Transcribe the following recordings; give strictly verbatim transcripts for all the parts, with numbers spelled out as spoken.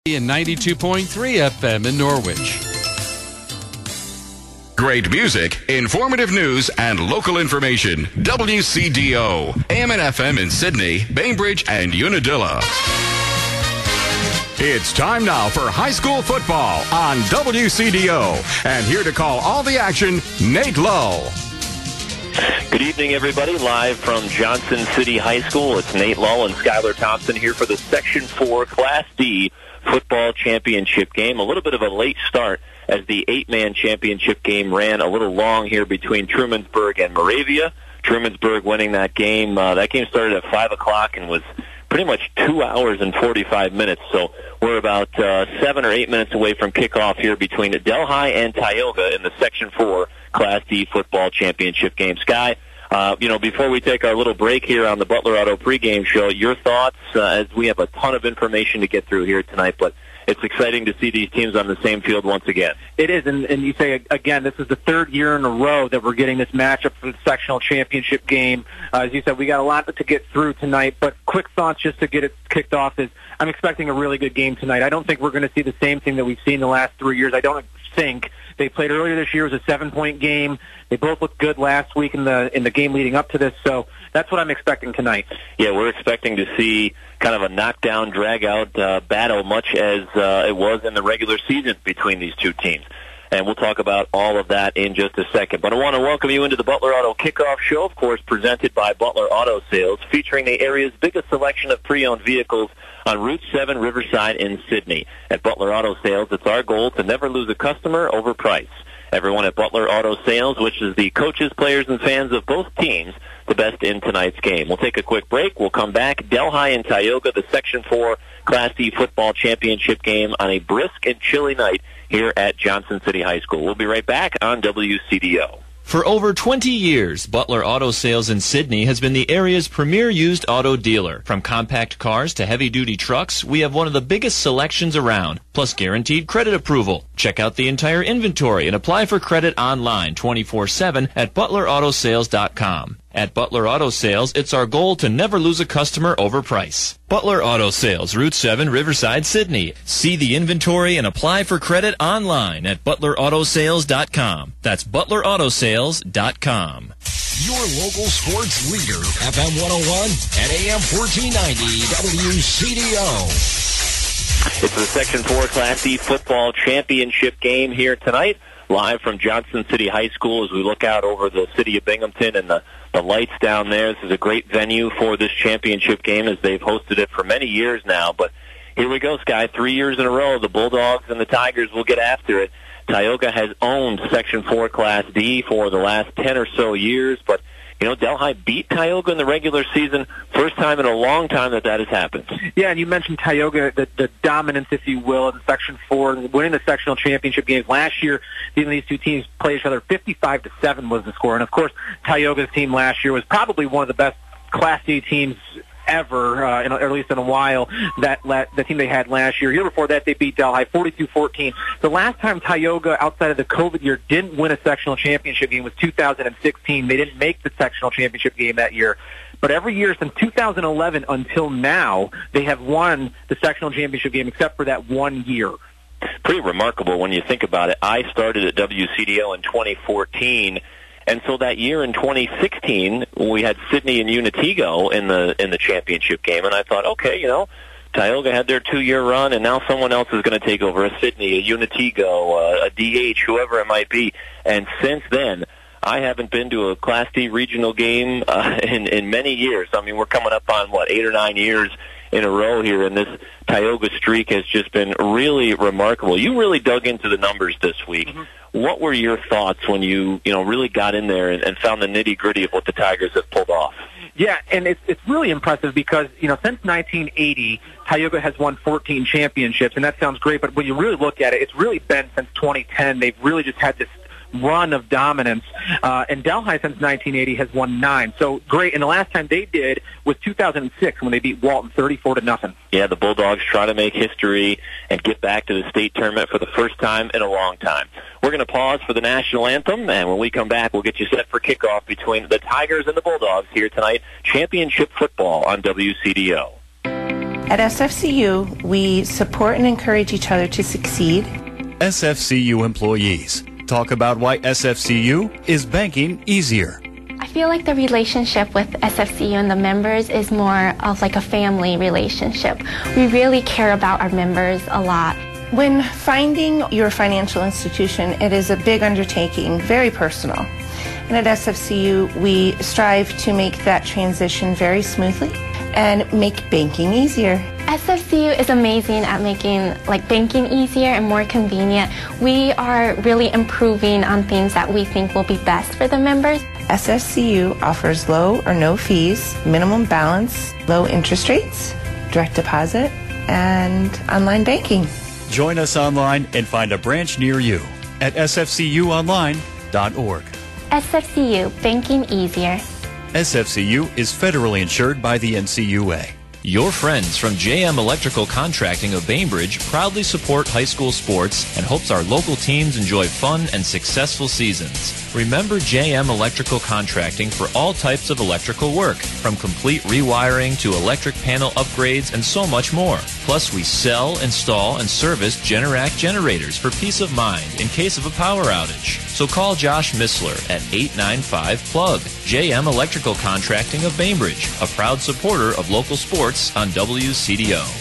and ninety-two point three F M in Norwich. Great music, informative news, and local information. W C D O, A M and F M in Sydney, Bainbridge, and Unadilla. It's time now for high school football on W C D O. And here to call all the action, Nate Lull. Good evening, everybody. Live from Johnson City High School, it's Nate Lull and Skylar Thompson here for the Section four Class D football championship game. A little bit of a late start as the eight-man championship game ran a little long here between Trumansburg and Moravia. Trumansburg winning that game. Uh, that game started at five o'clock and was pretty much two hours and forty-five minutes. So we're about uh, seven or eight minutes away from kickoff here between Delhi and Tioga in the Section four Class D football championship game. Sky, uh, you know, before we take our little break here on the Butler Auto pregame show, your thoughts, uh, as we have a ton of information to get through here tonight, but it's exciting to see these teams on the same field once again. It is, and, and you say, again, this is the third year in a row that we're getting this matchup for the sectional championship game. Uh, as you said, we got a lot to get through tonight, but quick thoughts just to get it kicked off is I'm expecting a really good game tonight. I don't think we're going to see the same thing that we've seen the last three years. I don't think. They played earlier this year. It was a seven-point game. They both looked good last week in the in the game leading up to this, so that's what I'm expecting tonight. Yeah, we're expecting to see kind of a knockdown, drag-out uh, battle, much as uh, it was in the regular season between these two teams. And we'll talk about all of that in just a second. But I want to welcome you into the Butler Auto Kickoff Show, of course, presented by Butler Auto Sales, featuring the area's biggest selection of pre-owned vehicles on Route seven Riverside in Sydney. At Butler Auto Sales, it's our goal to never lose a customer over price. Everyone at Butler Auto Sales wishes the coaches, players, and fans of both teams the best in tonight's game. We'll take a quick break. We'll come back. Delhi and Tioga, the Section four Class D football championship game on a brisk and chilly night here at Johnson City High School. We'll be right back on W C D O. For over twenty years, Butler Auto Sales in Sydney has been the area's premier used auto dealer. From compact cars to heavy-duty trucks, we have one of the biggest selections around, plus guaranteed credit approval. Check out the entire inventory and apply for credit online twenty-four seven at butler auto sales dot com. At Butler Auto Sales, it's our goal to never lose a customer over price. Butler Auto Sales, Route seven, Riverside, Sydney. See the inventory and apply for credit online at butler auto sales dot com. That's butler auto sales dot com. Your local sports leader, F M one oh one and A M fourteen ninety W C D O. It's the Section four Class D football championship game here tonight, live from Johnson City High School as we look out over the city of Binghamton and the, the lights down there. This is a great venue for this championship game as they've hosted it for many years now. But here we go, Sky. Three years in a row, the Bulldogs and the Tigers will get after it. Tioga has owned Section four Class D for the last ten or so years, but you know, Delhi beat Tioga in the regular season. First time in a long time that that has happened. Yeah, and you mentioned Tioga, the, the dominance, if you will, in Section four, winning the sectional championship games. Last year, these two teams played each other fifty-five to seven was the score. And, of course, Tioga's team last year was probably one of the best Class D teams ever, uh, in, or at least in a while, that the team they had last year. Year before that, they beat Delhi forty-two fourteen. The last time Tioga, outside of the COVID year, didn't win a sectional championship game was two thousand sixteen. They didn't make the sectional championship game that year. But every year since two thousand eleven until now, they have won the sectional championship game except for that one year. Pretty remarkable when you think about it. I started at W C D O in twenty fourteen. And so that year in twenty sixteen, we had Sydney and Unatigo in the in the championship game, and I thought, okay, you know, Tioga had their two-year run, and now someone else is going to take over, a Sydney, a Unatigo, a, a D H, whoever it might be. And since then, I haven't been to a Class D regional game uh, in in many years. I mean, we're coming up on, what, eight or nine years in a row here, and this Tioga streak has just been really remarkable. You really dug into the numbers this week. Mm-hmm. What were your thoughts when you, you know, really got in there and, and found the nitty-gritty of what the Tigers have pulled off? Yeah, and it's it's really impressive because, you know, since nineteen eighty, Tioga has won fourteen championships, and that sounds great, but when you really look at it, it's really been since twenty ten. They've really just had this run of dominance, uh, and Delhi since nineteen eighty has won nine. So great, and the last time they did was two thousand six when they beat Walton thirty-four to nothing. Yeah, the Bulldogs try to make history and get back to the state tournament for the first time in a long time. We're going to pause for the national anthem, and when we come back, we'll get you set for kickoff between the Tigers and the Bulldogs here tonight. Championship football on W C D O. At S F C U, we support and encourage each other to succeed. S F C U employees talk about why S F C U is banking easier. I feel like the relationship with S F C U and the members is more of like a family relationship. We really care about our members a lot. When finding your financial institution, it is a big undertaking, very personal. And at S F C U, we strive to make that transition very smoothly and make banking easier. S F C U is amazing at making like banking easier and more convenient. We are really improving on things that we think will be best for the members. S F C U offers low or no fees, minimum balance, low interest rates, direct deposit, and online banking. Join us online and find a branch near you at s f c u online dot org. S F C U, banking easier. S F C U is federally insured by the N C U A. Your friends from J M Electrical Contracting of Bainbridge proudly support high school sports and hopes our local teams enjoy fun and successful seasons. Remember J M Electrical Contracting for all types of electrical work, from complete rewiring to electric panel upgrades and so much more. Plus, we sell, install, and service Generac generators for peace of mind in case of a power outage. So call Josh Missler at eight nine five plug. J M Electrical Contracting of Bainbridge, a proud supporter of local sports on W C D O.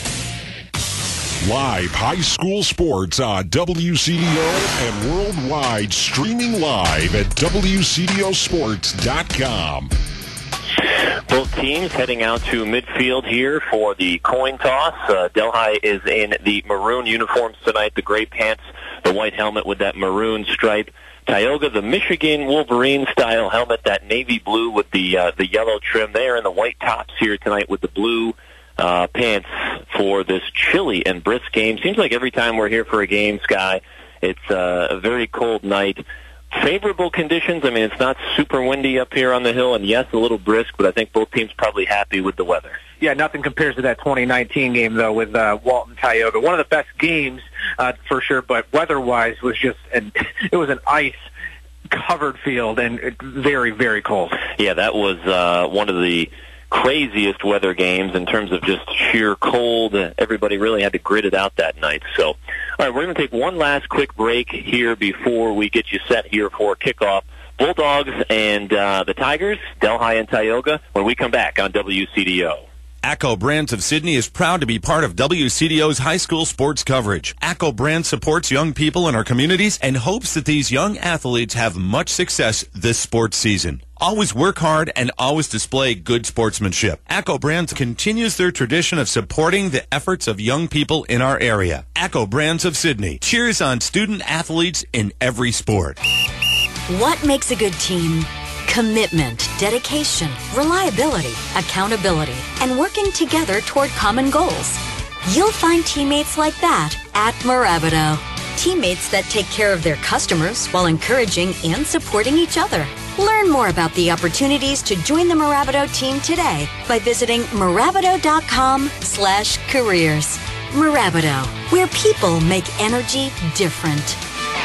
Live high school sports on W C D O and worldwide, streaming live at w c d o sports dot com. Both teams heading out to midfield here for the coin toss. Uh, Delhi is in the maroon uniforms tonight, the gray pants, the white helmet with that maroon stripe. Tioga, the Michigan Wolverine-style helmet, that navy blue with the uh, the yellow trim there, and the white tops here tonight with the blue uh, pants for this chilly and brisk game. Seems like every time we're here for a game, Sky, it's uh, a very cold night. Favorable conditions. I mean, it's not super windy up here on the hill, and yes, a little brisk, but I think both teams probably happy with the weather. Yeah, nothing compares to that twenty nineteen game, though, with uh, Walton Tioga. One of the best games, uh, for sure, but weather-wise was just an, it was an ice-covered field and it, very, very cold. Yeah, that was uh, one of the craziest weather games in terms of just sheer cold. Everybody really had to grit it out that night. So, all right, we're going to take one last quick break here before we get you set here for kickoff. Bulldogs and uh, the Tigers, Delhi and Tioga, when we come back on W C D O. ACCO Brands of Sydney is proud to be part of W C D O's high school sports coverage. ACCO Brands supports young people in our communities and hopes that these young athletes have much success this sports season. Always work hard and always display good sportsmanship. ACCO Brands continues their tradition of supporting the efforts of young people in our area. ACCO Brands of Sydney cheers on student athletes in every sport. What makes a good team? Commitment, dedication, reliability, accountability, and working together toward common goals. You'll find teammates like that at Mirabito. Teammates that take care of their customers while encouraging and supporting each other. Learn more about the opportunities to join the Mirabito team today by visiting mirabito.com slash careers. Mirabito, where people make energy different.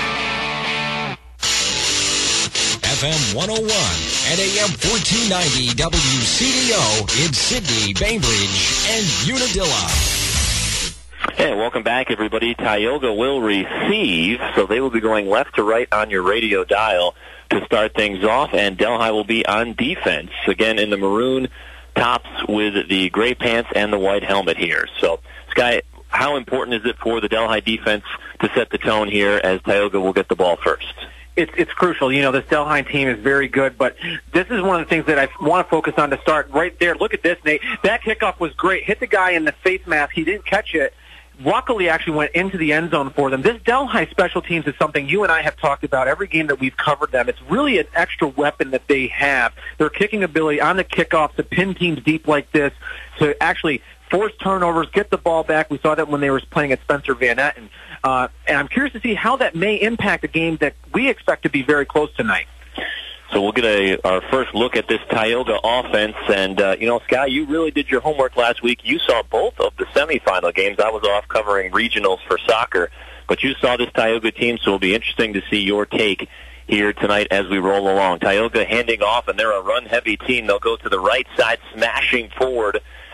F M one oh one and A M fourteen ninety W C D O in Sydney, Bainbridge, and Unadilla. Hey, welcome back, everybody. Tioga will receive, so they will be going left to right on your radio dial to start things off, and Delhi will be on defense, again in the maroon tops with the gray pants and the white helmet here. So, Sky, how important is it for the Delhi defense to set the tone here as Tioga will get the ball first? It's, it's crucial. You know, this Delhi team is very good, but this is one of the things that I want to focus on to start right there. Look at this, Nate. That kickoff was great. Hit the guy in the face mask. He didn't catch it. Luckily, actually went into the end zone for them. This Delhi special teams is something you and I have talked about every game that we've covered them. It's really an extra weapon that they have. Their kicking ability on the kickoff to pin teams deep like this, to actually force turnovers, get the ball back. We saw that when they were playing at Spencer Van Etten. Uh, and I'm curious to see how that may impact a game that we expect to be very close tonight. So we'll get a, our first look at this Tioga offense. And, uh, you know, Sky, you really did your homework last week. You saw both of the semifinal games. I was off covering regionals for soccer. But you saw this Tioga team, so it'll be interesting to see your take here tonight as we roll along. Tioga handing off, and they're a run-heavy team. They'll go to the right side, smashing forward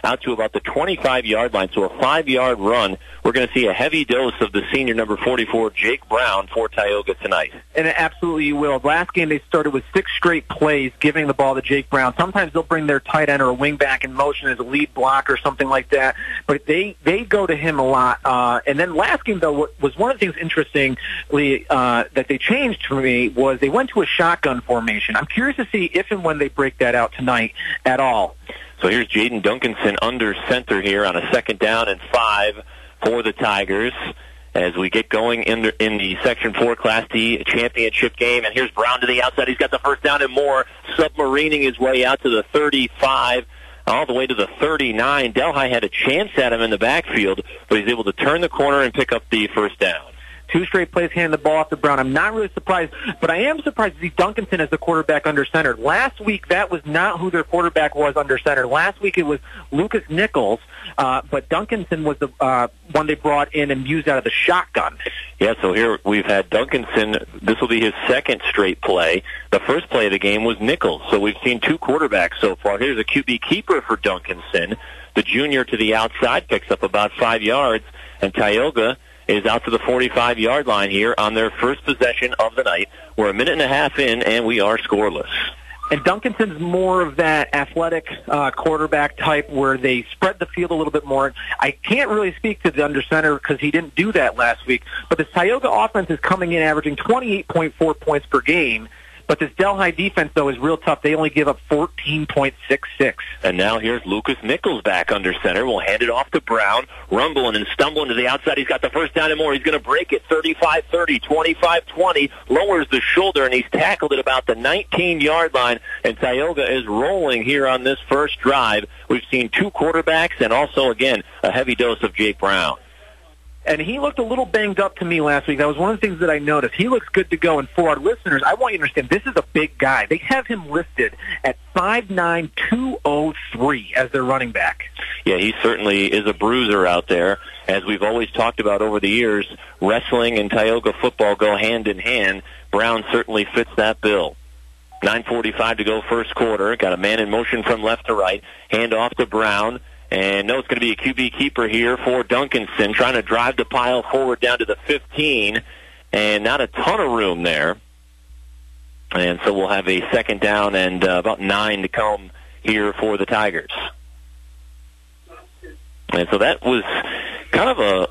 out to about the twenty-five-yard line. So a five-yard run. We're going to see a heavy dose of the senior number forty-four, Jake Brown, for Tioga tonight. And absolutely you will. Last game they started with six straight plays giving the ball to Jake Brown. Sometimes they'll bring their tight end or a wing back in motion as a lead block or something like that. But they, they go to him a lot. Uh, and then last game, though, what was one of the things interestingly uh, that they changed for me was they went to a shotgun formation. I'm curious to see if and when they break that out tonight at all. So here's Jaden Duncanson under center here on a second down and five for the Tigers as we get going in the, in the Section four Class D championship game. And here's Brown to the outside. He's got the first down and more, submarining his way out to the thirty-five, all the way to the thirty-nine. Delhi had a chance at him in the backfield, but he's able to turn the corner and pick up the first down. Two straight plays handing the ball off to Brown. I'm not really surprised, but I am surprised to see Duncanson as the quarterback under center. Last week, that was not who their quarterback was under center. Last week, it was Lucas Nichols, uh, but Duncanson was the uh, one they brought in and used out of the shotgun. Yeah, so here we've had Duncanson. This will be his second straight play. The first play of the game was Nichols, so we've seen two quarterbacks so far. Here's a Q B keeper for Duncanson. The junior to the outside picks up about five yards, and Tioga is out to the forty-five-yard line here on their first possession of the night. We're a minute and a half in, and we are scoreless. And Duncanson's more of that athletic uh, quarterback type where they spread the field a little bit more. I can't really speak to the under center because he didn't do that last week. But the Tioga offense is coming in averaging twenty-eight point four points per game. But this Delhi defense, though, is real tough. They only give up fourteen point six six. And now here's Lucas Nichols back under center. We'll hand it off to Brown, rumbling and stumbling to the outside. He's got the first down and more. He's going to break it thirty-five thirty, twenty-five twenty, lowers the shoulder, and he's tackled at about the nineteen-yard line. And Tioga is rolling here on this first drive. We've seen two quarterbacks and also, again, a heavy dose of Jake Brown. And he looked a little banged up to me last week. That was one of the things that I noticed. He looks good to go. And for our listeners, I want you to understand, this is a big guy. They have him listed at five nine, two oh three as their running back. Yeah, he certainly is a bruiser out there. As we've always talked about over the years, wrestling and Tioga football go hand in hand. Brown certainly fits that bill. nine forty-five to go first quarter. Got a man in motion from left to right. Hand off to Brown. And no, it's going to be a Q B keeper here for Duncanson, trying to drive the pile forward down to the fifteen, and not a ton of room there. And so we'll have a second down and uh, about nine to come here for the Tigers. And so that was kind of a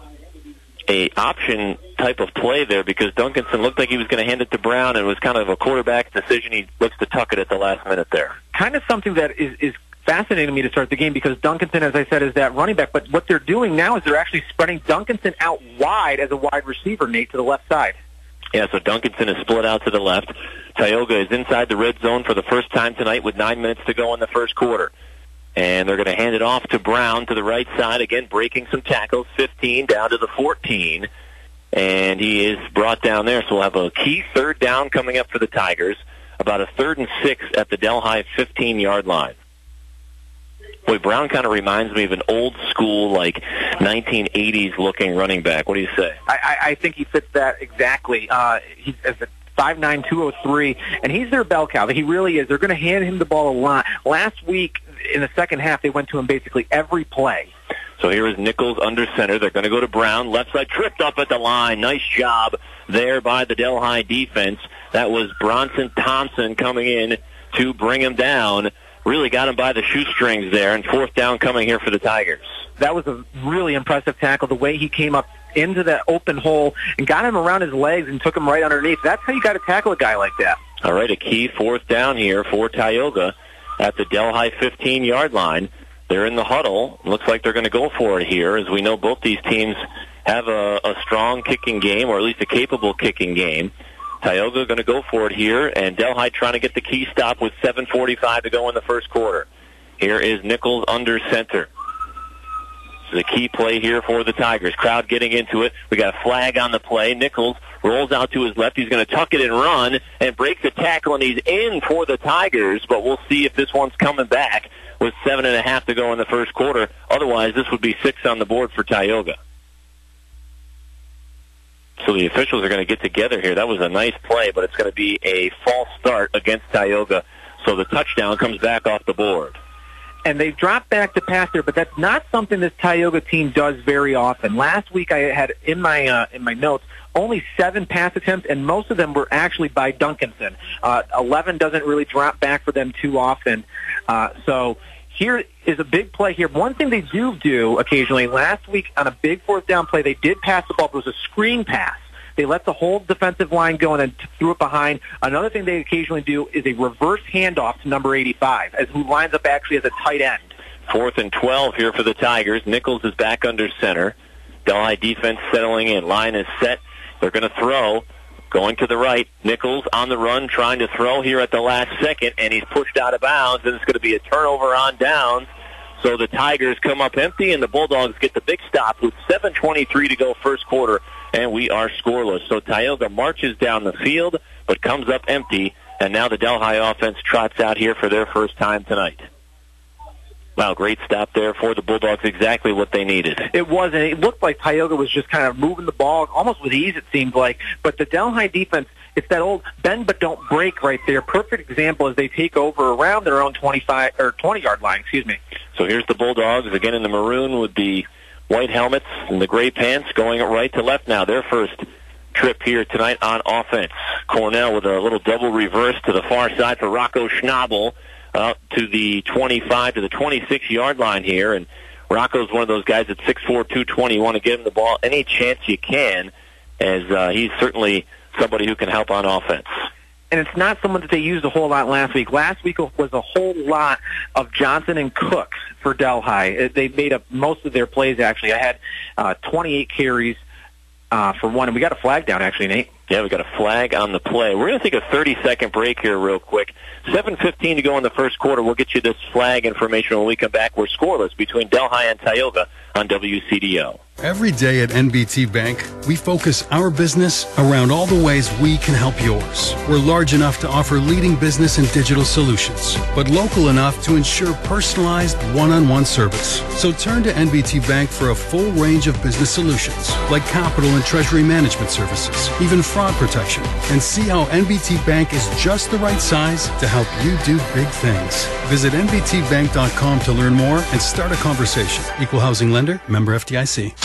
a option type of play there because Duncanson looked like he was going to hand it to Brown, and it was kind of a quarterback decision. He looks to tuck it at the last minute there. Kind of something that is, is fascinating me to start the game because Duncanson, as I said, is that running back. But what they're doing now is they're actually spreading Duncanson out wide as a wide receiver, Nate, to the left side. Yeah, so Duncanson is split out to the left. Tioga is inside the red zone for the first time tonight with nine minutes to go in the first quarter. And they're going to hand it off to Brown to the right side, again breaking some tackles, fifteen down to the fourteen. And he is brought down there, so we'll have a key third down coming up for the Tigers, about a third and six at the Delhi fifteen-yard line. Boy, Brown kind of reminds me of an old school, like, nineteen eighties looking running back. What do you say? I, I think he fits that exactly. Uh, he's at five nine, two oh three, and he's their bell cow. He really is. They're going to hand him the ball a lot. Last week, in the second half, they went to him basically every play. So here is Nichols under center. They're going to go to Brown. Left side, tripped up at the line. Nice job there by the Delhi defense. That was Bronson Thompson coming in to bring him down. Really got him by the shoestrings there, and fourth down coming here for the Tigers. That was a really impressive tackle, the way he came up into that open hole and got him around his legs and took him right underneath. That's how you got to tackle a guy like that. All right, a key fourth down here for Tioga at the Delhi fifteen-yard line. They're in the huddle. Looks like they're going to go for it here, as we know both these teams have a, a strong kicking game, or at least a capable kicking game. Tioga going to go for it here, and Delhi trying to get the key stop with seven forty-five to go in the first quarter. Here is Nichols under center. This is a key play here for the Tigers. Crowd getting into it. We got a flag on the play. Nichols rolls out to his left. He's going to tuck it and run and breaks a tackle, and he's in for the Tigers, but we'll see if this one's coming back with seven and a half to go in the first quarter. Otherwise, this would be six on the board for Tioga. So the officials are going to get together here. That was a nice play, but it's going to be a false start against Tioga. So the touchdown comes back off the board. and they've dropped back to pass there, but that's not something this Tioga team does very often. Last week I had in my uh, in my notes only seven pass attempts, and most of them were actually by Duncanson. Uh, Eleven doesn't really drop back for them too often. Uh, so here is a big play here. One thing they do do occasionally, last week on a big fourth down play, they did pass the ball. It was a screen pass. They let the whole defensive line go and then t- threw it behind. Another thing they occasionally do is a reverse handoff to number eighty-five, as who lines up actually as a tight end. Fourth and twelve here for the Tigers. Nichols is back under center. Delhi defense settling in. Line is set. They're going to throw. Going to the right. Nichols on the run, trying to throw here at the last second, and he's pushed out of bounds, and it's going to be a turnover on downs. So the Tigers come up empty, and the Bulldogs get the big stop with seven twenty-three to go first quarter, and we are scoreless. So Tioga marches down the field, but comes up empty, and now the Delhi offense trots out here for their first time tonight. Wow, great stop there for the Bulldogs, exactly what they needed. It was, and it looked like Tioga was just kind of moving the ball almost with ease, it seemed like. But the Delhi defense, it's that old bend but don't break right there. Perfect example as they take over around their own twenty-five or twenty-yard line, excuse me. So here's the Bulldogs, again in the maroon with the white helmets and the gray pants, going right to left now. Their first trip here tonight on offense. Cornell with a little double reverse to the far side for Rocco Schnabel. Out to the twenty-five to the twenty-six-yard line here, and Rocco's one of those guys at six four, two twenty. You want to give him the ball any chance you can, as uh, he's certainly somebody who can help on offense. And it's not someone that they used a whole lot last week. Last week was a whole lot of Johnson and Cook for Delhi. They made up most of their plays, actually. I had uh, twenty-eight carries uh, for one, and we got a flag down, actually, Nate. Yeah, we got a flag on the play. We're going to take a thirty-second break here real quick. seven fifteen to go in the first quarter. We'll get you this flag information when we come back. We're scoreless between Delhi and Tioga on W C D O. Every day at N B T Bank, we focus our business around all the ways we can help yours. We're large enough to offer leading business and digital solutions, but local enough to ensure personalized one-on-one service. So turn to N B T Bank for a full range of business solutions, like capital and treasury management services, even fraud protection, and see how N B T Bank is just the right size to help you do big things. Visit N B T bank dot com to learn more and start a conversation. Equal housing lender, member F D I C.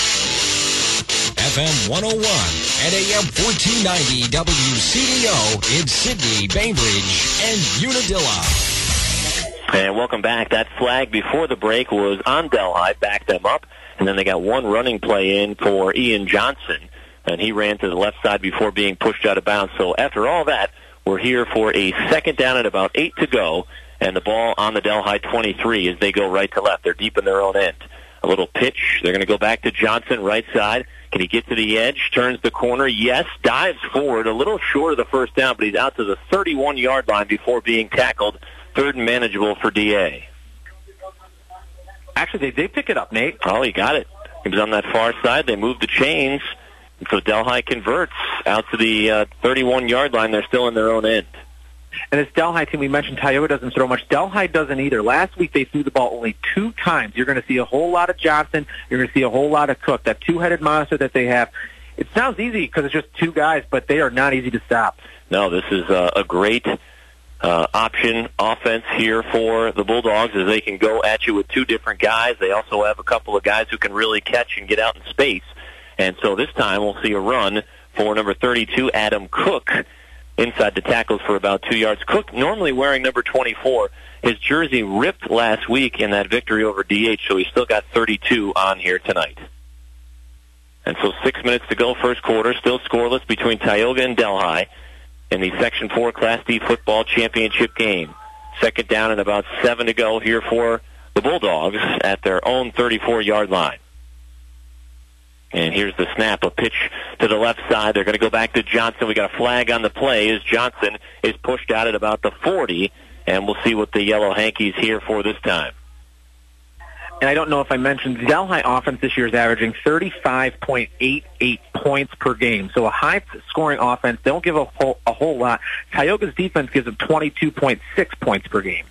F M one oh one and A M fourteen ninety W C D O in Sydney, Bainbridge, and Unadilla. And welcome back. That flag before the break was on Delhi, backed them up, and then they got one running play in for Ian Johnson, and he ran to the left side before being pushed out of bounds. So after all that, we're here for a second down at about eight to go, and the ball on the Delhi twenty-three as they go right to left. They're deep in their own end. A little pitch. They're going to go back to Johnson, right side. Can he get to the edge? Turns the corner. Yes. Dives forward. A little short of the first down, but he's out to the thirty-one-yard line before being tackled. Third and manageable for D A. Actually, they did pick it up, Nate. Oh, he got it. He was on that far side. They moved the chains. And so Delhi converts out to the uh, thirty-one-yard line. They're still in their own end. And this Delhi team, we mentioned Tioga doesn't throw much. Delhi doesn't either. Last week they threw the ball only two times. You're going to see a whole lot of Johnson. You're going to see a whole lot of Cook, that two-headed monster that they have. It sounds easy because it's just two guys, but they are not easy to stop. No, this is uh, a great uh, option offense here for the Bulldogs, as they can go at you with two different guys. They also have a couple of guys who can really catch and get out in space. And so this time we'll see a run for number thirty-two, Adam Cook, inside the tackles for about two yards. Cook, normally wearing number twenty-four, his jersey ripped last week in that victory over D H, so he's still got thirty-two on here tonight. And so six minutes to go, first quarter, still scoreless between Tioga and Delhi in the Section four Class D football championship game. Second down and about seven to go here for the Bulldogs at their own thirty-four-yard line. And here's the snap, a pitch to the left side. They're going to go back to Johnson. We got a flag on the play as Johnson is pushed out at about the forty, and we'll see what the Yellow Hankies here for this time. And I don't know if I mentioned, the Delhi offense this year is averaging thirty-five point eight eight points per game. So a high-scoring offense. They don't give a whole, a whole lot. Tioga's defense gives them twenty-two point six points per game.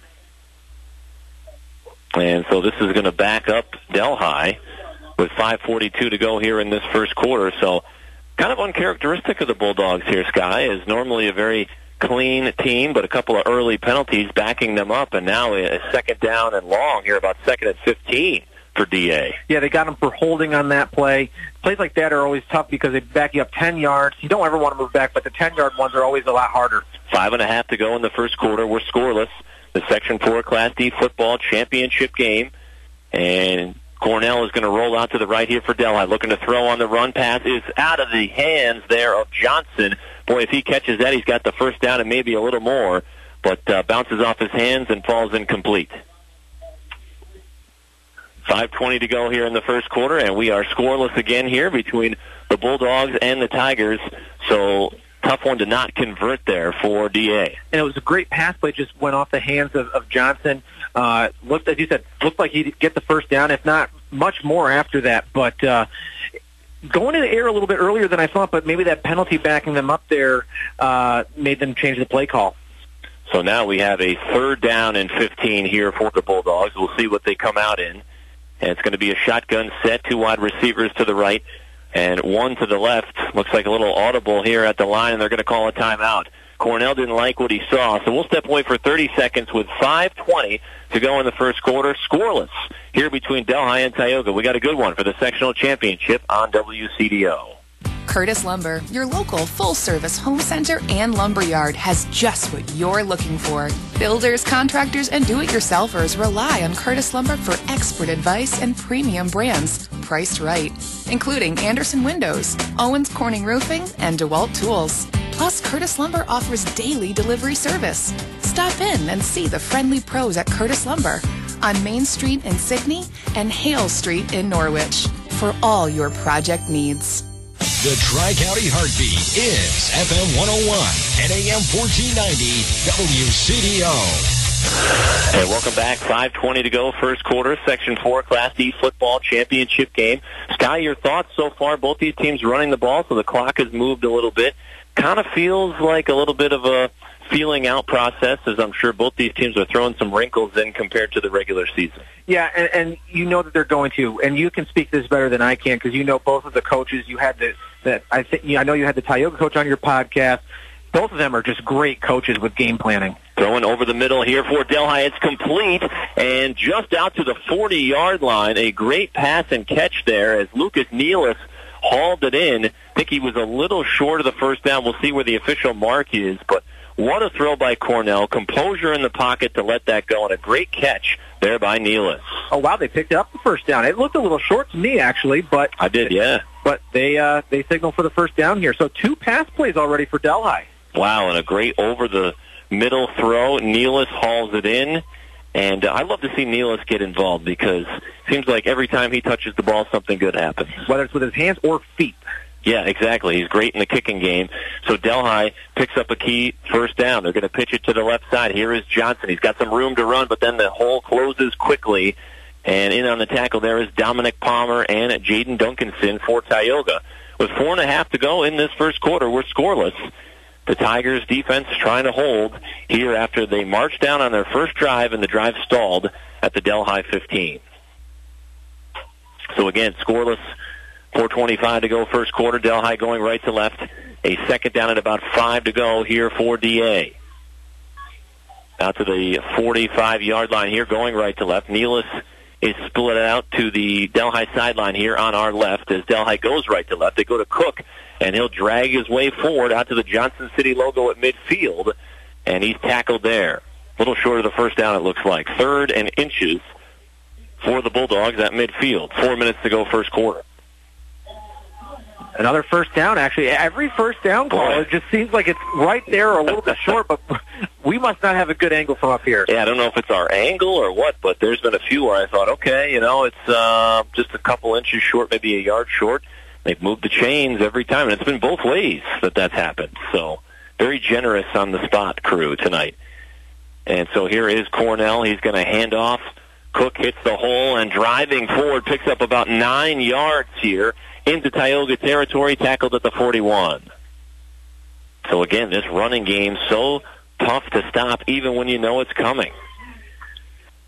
And so this is going to back up Delhi with five forty-two to go here in this first quarter. So kind of uncharacteristic of the Bulldogs here, Sky, is normally a very clean team, but a couple of early penalties backing them up, and now a second down and long here, about second and fifteen for D A. Yeah, they got him for holding on that play. Plays like that are always tough because they back you up ten yards. You don't ever want to move back, but the ten-yard ones are always a lot harder. Five and a half to go in the first quarter. We're scoreless. The Section four Class D football championship game, and Cornell is going to roll out to the right here for Delhi. Looking to throw on the run. Pass is out of the hands there of Johnson. Boy, if he catches that, he's got the first down and maybe a little more, but uh, bounces off his hands and falls incomplete. five twenty to go here in the first quarter, and we are scoreless again here between the Bulldogs and the Tigers. So tough one to not convert there for D A. And it was a great pass play, just went off the hands of, of Johnson. Uh, looked, as you said, looked like he'd get the first down, if not much more after that. But uh, going in the air a little bit earlier than I thought, but maybe that penalty backing them up there uh, made them change the play call. So now we have a third down and fifteen here for the Bulldogs. We'll see what they come out in. And it's going to be a shotgun set, two wide receivers to the right and one to the left. Looks like a little audible here at the line, and they're going to call a timeout. Cornell didn't like what he saw, so we'll step away for thirty seconds with five twenty to go in the first quarter. Scoreless here between Delhi and Tioga. We got a good one for the sectional championship on W C D O. Curtis Lumber, your local full-service home center and lumber yard, has just what you're looking for. Builders, contractors, and do-it-yourselfers rely on Curtis Lumber for expert advice and premium brands priced right, including Anderson Windows, Owens Corning Roofing, and DeWalt Tools. Plus, Curtis Lumber offers daily delivery service. Stop in and see the friendly pros at Curtis Lumber on Main Street in Sydney and Hale Street in Norwich for all your project needs. The Tri-County Heartbeat is F M one oh one and A M fourteen ninety W C D O. Hey, welcome back. five twenty to go, first quarter, Section four Class D football championship game. Sky, your thoughts so far? Both these teams running the ball, so the clock has moved a little bit. Kind of feels like a little bit of a feeling out process, as I'm sure both these teams are throwing some wrinkles in compared to the regular season. Yeah, and, and you know that they're going to, and you can speak this better than I can because you know both of the coaches. You had the that I think you know, I know you had the Tioga coach on your podcast. Both of them are just great coaches with game planning. Throwing over the middle here for Delhi. It's complete and just out to the forty-yard line. A great pass and catch there as Lucas Nealis hauled it in. I think he was a little short of the first down. We'll see where the official mark is, but what a throw by Cornell. Composure in the pocket to let that go, and a great catch there by Nealis. Oh, wow, they picked up the first down. It looked a little short to me, actually, but I did, yeah. But they uh, they signaled for the first down here. So two pass plays already for Delhi. Wow, and a great over-the-middle throw. Nealis hauls it in, and uh, I love to see Nealis get involved because it seems like every time he touches the ball, something good happens. Whether it's with his hands or feet. Yeah, exactly. He's great in the kicking game. So Delhi picks up a key first down. They're going to pitch it to the left side. Here is Johnson. He's got some room to run, but then the hole closes quickly. And in on the tackle there is Dominic Palmer and Jaden Duncanson for Tioga. With four and a half to go in this first quarter, we're scoreless. The Tigers' defense trying to hold here after they marched down on their first drive, and the drive stalled at the Delhi fifteen. So again, scoreless. four twenty-five to go, first quarter. Delhi going right to left. A second down and about five to go here for D A. Out to the forty-five-yard line here, going right to left. Nealis is split out to the Delhi sideline here on our left as Delhi goes right to left. They go to Cook, and he'll drag his way forward out to the Johnson City logo at midfield, and he's tackled there. A little short of the first down, it looks like. Third and inches for the Bulldogs at midfield. Four minutes to go, first quarter. Another first down, actually. Every first down call, it just seems like it's right there or a little bit short, but we must not have a good angle from up here. Yeah, I don't know if it's our angle or what, but there's been a few where I thought, okay, you know, it's uh, just a couple inches short, maybe a yard short. They've moved the chains every time, and it's been both ways that that's happened. So very generous on the spot crew tonight. And so here is Cornell. He's going to hand off. Cook hits the hole and driving forward, picks up about nine yards here into Tioga territory, tackled at the forty-one. So again, this running game so tough to stop even when you know it's coming.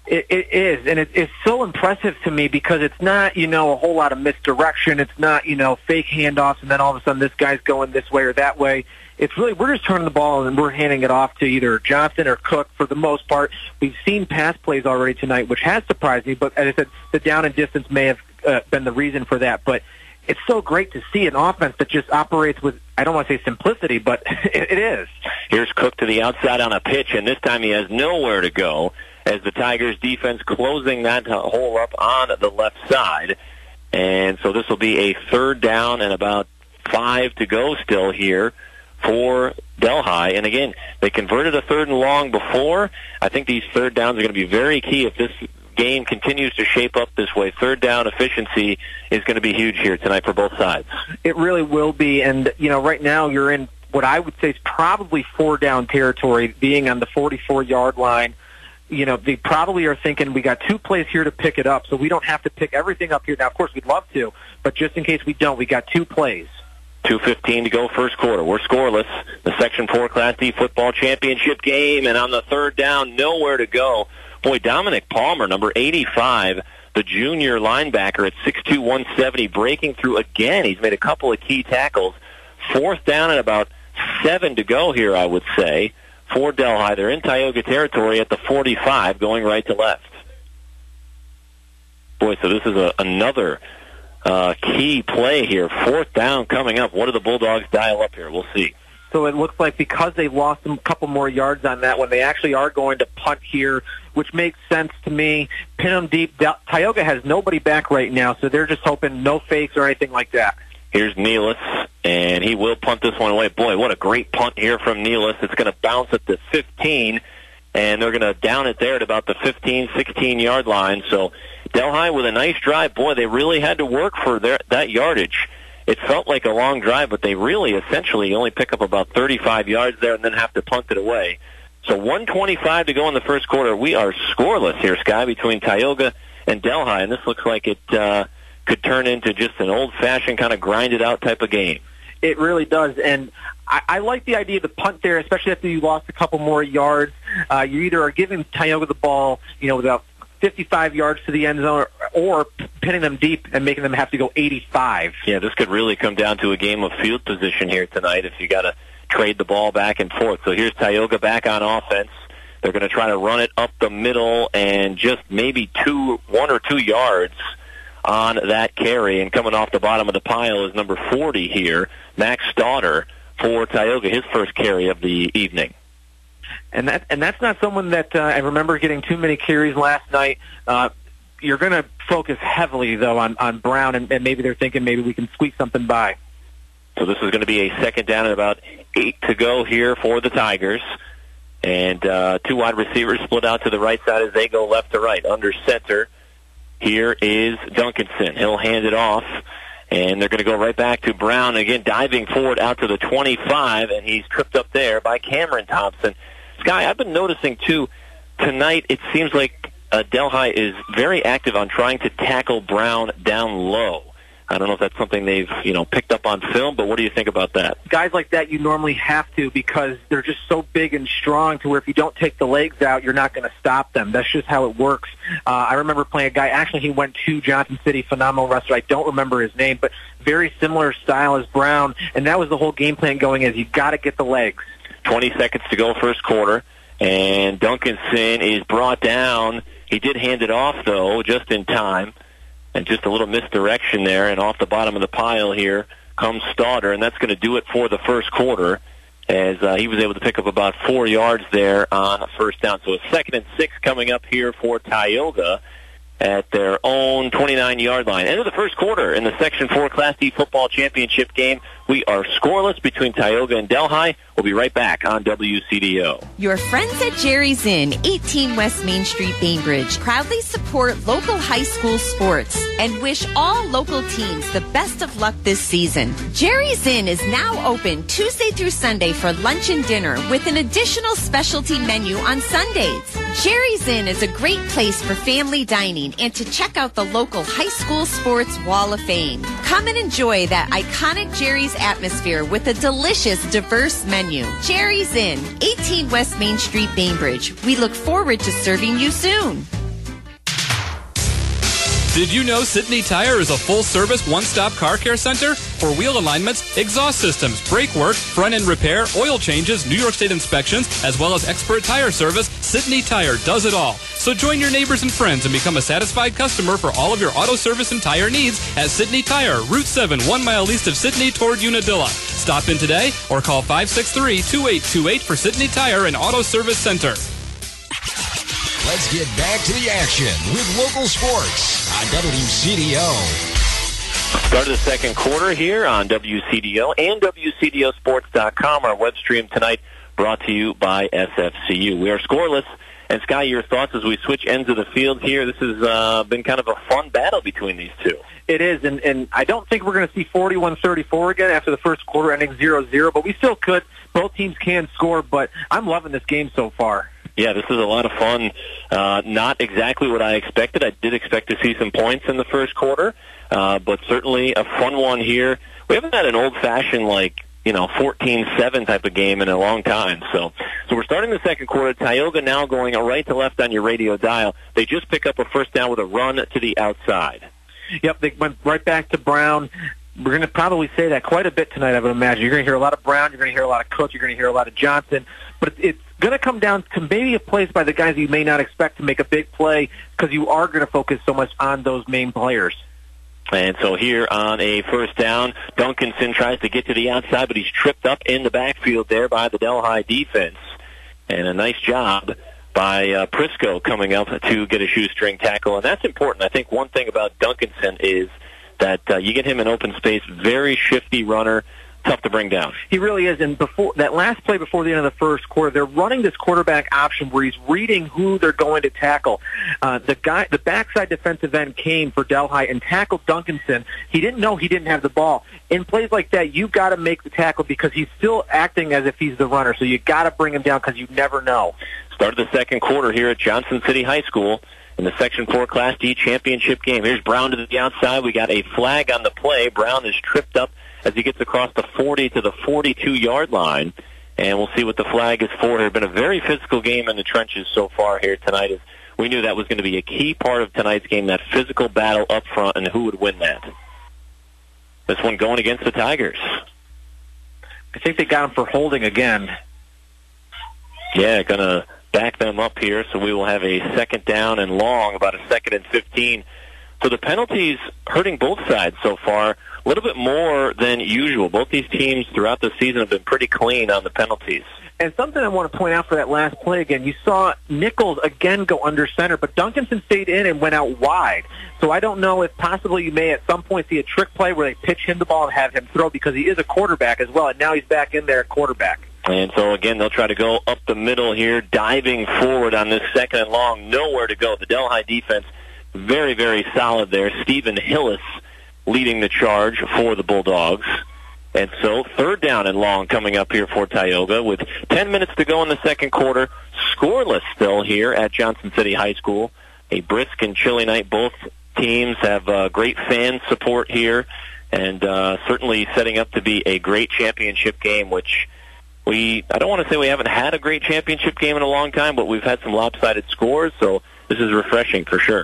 It, it is, and it, it's so impressive to me because it's not, you know, a whole lot of misdirection. It's not, you know, fake handoffs, and then all of a sudden this guy's going this way or that way. It's really, we're just turning the ball and we're handing it off to either Johnson or Cook for the most part. We've seen pass plays already tonight, which has surprised me, but as I said, the down and distance may have uh, been the reason for that. But it's so great to see an offense that just operates with, I don't want to say simplicity, but it, it is. Here's Cook to the outside on a pitch, and this time he has nowhere to go as the Tigers defense closing that hole up on the left side. And so this will be a third down and about five to go still here for Delhi. And again, they converted a third and long before. I think these third downs are going to be very key if this game continues to shape up this way. Third down efficiency is going to be huge here tonight for both sides. It really will be. And, you know, right now you're in what I would say is probably four down territory, being on the forty-four-yard line. You know, they probably are thinking we got two plays here to pick it up, so we don't have to pick everything up here. Now, of course, we'd love to, but just in case we don't, we got two plays. two fifteen to go first quarter. We're scoreless. The Section four Class D football championship game, and on the third down, nowhere to go. Boy, Dominic Palmer, number eighty-five, the junior linebacker at six two, one seventy, breaking through again. He's made a couple of key tackles. Fourth down and about seven to go here, I would say, for Delhi. They're in Tioga territory at the forty-five, going right to left. Boy, so this is a, another uh, key play here. Fourth down coming up. What do the Bulldogs dial up here? We'll see. So it looks like because they lost a couple more yards on that one, they actually are going to punt here, which makes sense to me. Pin them deep. Tioga has nobody back right now, so they're just hoping no fakes or anything like that. Here's Nealis, and he will punt this one away. Boy, what a great punt here from Nealis. It's going to bounce at the fifteen, and they're going to down it there at about the fifteen, sixteen-yard line. So Delhi with a nice drive. Boy, they really had to work for their, that yardage. It felt like a long drive, but they really essentially only pick up about thirty-five yards there and then have to punt it away. So one twenty-five to go in the first quarter. We are scoreless here, Sky, between Tioga and Delhi, and this looks like it uh, could turn into just an old-fashioned kind of grind-it-out type of game. It really does, and I, I like the idea of the punt there, especially after you lost a couple more yards. Uh, you either are giving Tioga the ball, you know, with about fifty-five yards to the end zone, or, or pinning them deep and making them have to go eighty-five. Yeah, this could really come down to a game of field position here tonight if you got to trade the ball back and forth. So here's Tioga back on offense. They're going to try to run it up the middle and just maybe two, one or two yards on that carry. And coming off the bottom of the pile is number forty here, Max Stauder for Tioga, his first carry of the evening. And that and that's not someone that uh, I remember getting too many carries last night. Uh, you're going to focus heavily, though, on, on Brown, and, and maybe they're thinking maybe we can squeak something by. So this is going to be a second down and about eight to go here for the Tigers. And uh, two wide receivers split out to the right side as they go left to right. Under center, here is Duncanson. He'll hand it off, and they're going to go right back to Brown. Again, diving forward out to the twenty-five, and he's tripped up there by Cameron Thompson. Sky, I've been noticing, too, tonight it seems like uh, Delhi is very active on trying to tackle Brown down low. I don't know if that's something they've, you know, picked up on film, but what do you think about that? Guys like that you normally have to because they're just so big and strong to where if you don't take the legs out, you're not going to stop them. That's just how it works. Uh, I remember playing a guy, actually he went to Johnson City, phenomenal wrestler. I don't remember his name, but very similar style as Brown, and that was the whole game plan going is you got to get the legs. twenty seconds to go first quarter, and Duncanson is brought down. He did hand it off, though, just in time. And just a little misdirection there, and off the bottom of the pile here comes Stauder, and that's going to do it for the first quarter as uh, he was able to pick up about four yards there on a first down. So a second and six coming up here for Tioga at their own twenty-nine-yard line. End of the first quarter in the Section four Class D football championship game. We are scoreless between Tioga and Delhi. We'll be right back on W C D O. Your friends at Jerry's Inn, eighteen West Main Street, Bainbridge, proudly support local high school sports and wish all local teams the best of luck this season. Jerry's Inn is now open Tuesday through Sunday for lunch and dinner with an additional specialty menu on Sundays. Jerry's Inn is a great place for family dining and to check out the local high school sports wall of fame. Come and enjoy that iconic Jerry's atmosphere with a delicious, diverse menu. Jerry's Inn, eighteen West Main Street, Bainbridge. We look forward to serving you soon. Did you know Sidney Tire is a full-service, one-stop car care center? For wheel alignments, exhaust systems, brake work, front-end repair, oil changes, New York State inspections, as well as expert tire service, Sidney Tire does it all. So join your neighbors and friends and become a satisfied customer for all of your auto service and tire needs at Sidney Tire, Route seven, one mile east of Sidney toward Unadilla. Stop in today or call five six three, two eight two eight for Sidney Tire and Auto Service Center. Let's get back to the action with local sports on W C D O. Start of the second quarter here on W C D O and W C D O sports dot com. Our web stream tonight brought to you by S F C U. We are scoreless. And, Sky, your thoughts as we switch ends of the field here? This has uh, been kind of a fun battle between these two. It is, and, and I don't think we're going to see forty-one thirty-four again after the first quarter ending zero zero, but we still could. Both teams can score, but I'm loving this game so far. Yeah, this is a lot of fun. Uh, not exactly what I expected. I did expect to see some points in the first quarter, uh, but certainly a fun one here. We haven't had an old-fashioned, like, you know, fourteen seven type of game in a long time. So so we're starting the second quarter. Tioga now going right to left on your radio dial. They just pick up a first down with a run to the outside. Yep, they went right back to Brown. We're going to probably say that quite a bit tonight, I would imagine. You're going to hear a lot of Brown. You're going to hear a lot of Cook. You're going to hear a lot of Johnson. But it's going to come down to maybe a plays by the guys you may not expect to make a big play because you are going to focus so much on those main players. And so here on a first down, Duncanson tries to get to the outside, but he's tripped up in the backfield there by the Delhi defense. And a nice job by uh, Prisco coming up to get a shoestring tackle. And that's important. I think one thing about Duncanson is that uh, you get him in open space, very shifty runner, tough to bring down. He really is. And before that last play before the end of the first quarter, they're running this quarterback option where he's reading who they're going to tackle. Uh, the guy, the backside defensive end came for Delhi and tackled Duncanson. He didn't know he didn't have the ball. In plays like that, you got to make the tackle because he's still acting as if he's the runner. So you got to bring him down because you never know. Start of the second quarter here at Johnson City High School in the Section four Class D championship game. Here's Brown to the outside. We got a flag on the play. Brown is tripped up as he gets across the forty to the forty-two-yard line. And we'll see what the flag is for. It's been a very physical game in the trenches so far here tonight. As we knew that was going to be a key part of tonight's game, that physical battle up front, and who would win that. This one going against the Tigers. I think they got him for holding again. Yeah, going to back them up here, so we will have a second down and long, about a second and fifteen. So the penalties hurting both sides so far, a little bit more than usual. Both these teams throughout the season have been pretty clean on the penalties. And something I want to point out for that last play again, you saw Nichols again go under center, but Duncanson stayed in and went out wide. So I don't know if possibly you may at some point see a trick play where they pitch him the ball and have him throw because he is a quarterback as well, and now he's back in there at quarterback. And so, again, they'll try to go up the middle here, diving forward on this second and long. Nowhere to go. The Delhi defense, very, very solid there. Stephen Hillis leading the charge for the Bulldogs. And so, third down and long coming up here for Tioga with ten minutes to go in the second quarter. Scoreless still here at Johnson City High School. A brisk and chilly night. Both teams have uh, great fan support here and uh, certainly setting up to be a great championship game, which we, I don't want to say we haven't had a great championship game in a long time, but we've had some lopsided scores, so this is refreshing for sure.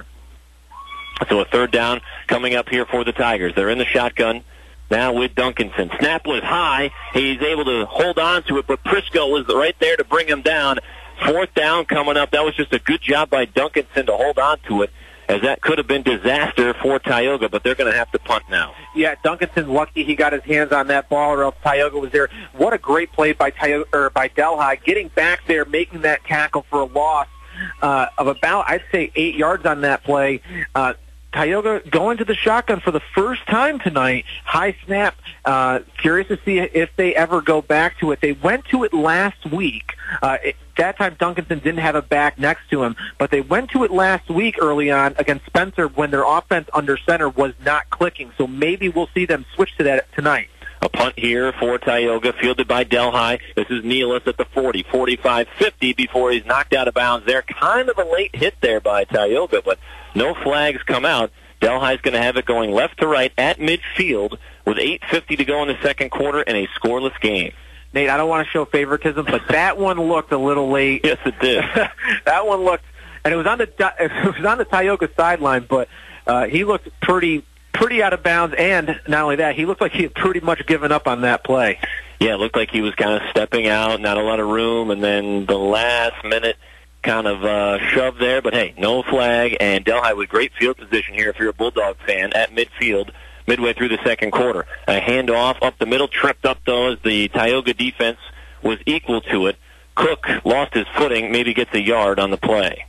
So a third down coming up here for the Tigers. They're in the shotgun now with Duncanson. Snap was high. He's able to hold on to it, but Prisco was right there to bring him down. Fourth down coming up. That was just a good job by Duncanson to hold on to it, as that could have been disaster for Tioga, but they're going to have to punt now. Yeah, Duncanson's lucky he got his hands on that ball, or else Tioga was there. What a great play by Tioga, or by Delhi, getting back there, making that tackle for a loss uh, of about, I'd say, eight yards on that play. Uh, Tioga going to the shotgun for the first time tonight. High snap. Uh, curious to see if they ever go back to it. They went to it last week. Uh, it, that time Duncanson didn't have a back next to him, but they went to it last week early on against Spencer when their offense under center was not clicking. So maybe we'll see them switch to that tonight. A punt here for Tioga, fielded by Delhi. This is Nealis at the forty, forty-five, fifty before he's knocked out of bounds there. Kind of a late hit there by Tioga, but no flags come out. Delhi's going to have it going left to right at midfield with eight fifty to go in the second quarter and a scoreless game. Nate, I don't want to show favoritism, but that one looked a little late. Yes, it did. That one looked, and it was on the it was on the Tioga sideline, but uh, he looked pretty pretty out of bounds, and not only that, he looked like he had pretty much given up on that play. Yeah, it looked like he was kind of stepping out, not a lot of room, and then the last minute kind of uh, shove there. But, hey, no flag, and Delhi with great field position here if you're a Bulldog fan at midfield midway through the second quarter. A handoff up the middle, tripped up, though, as the Tioga defense was equal to it. Cook lost his footing, maybe gets a yard on the play.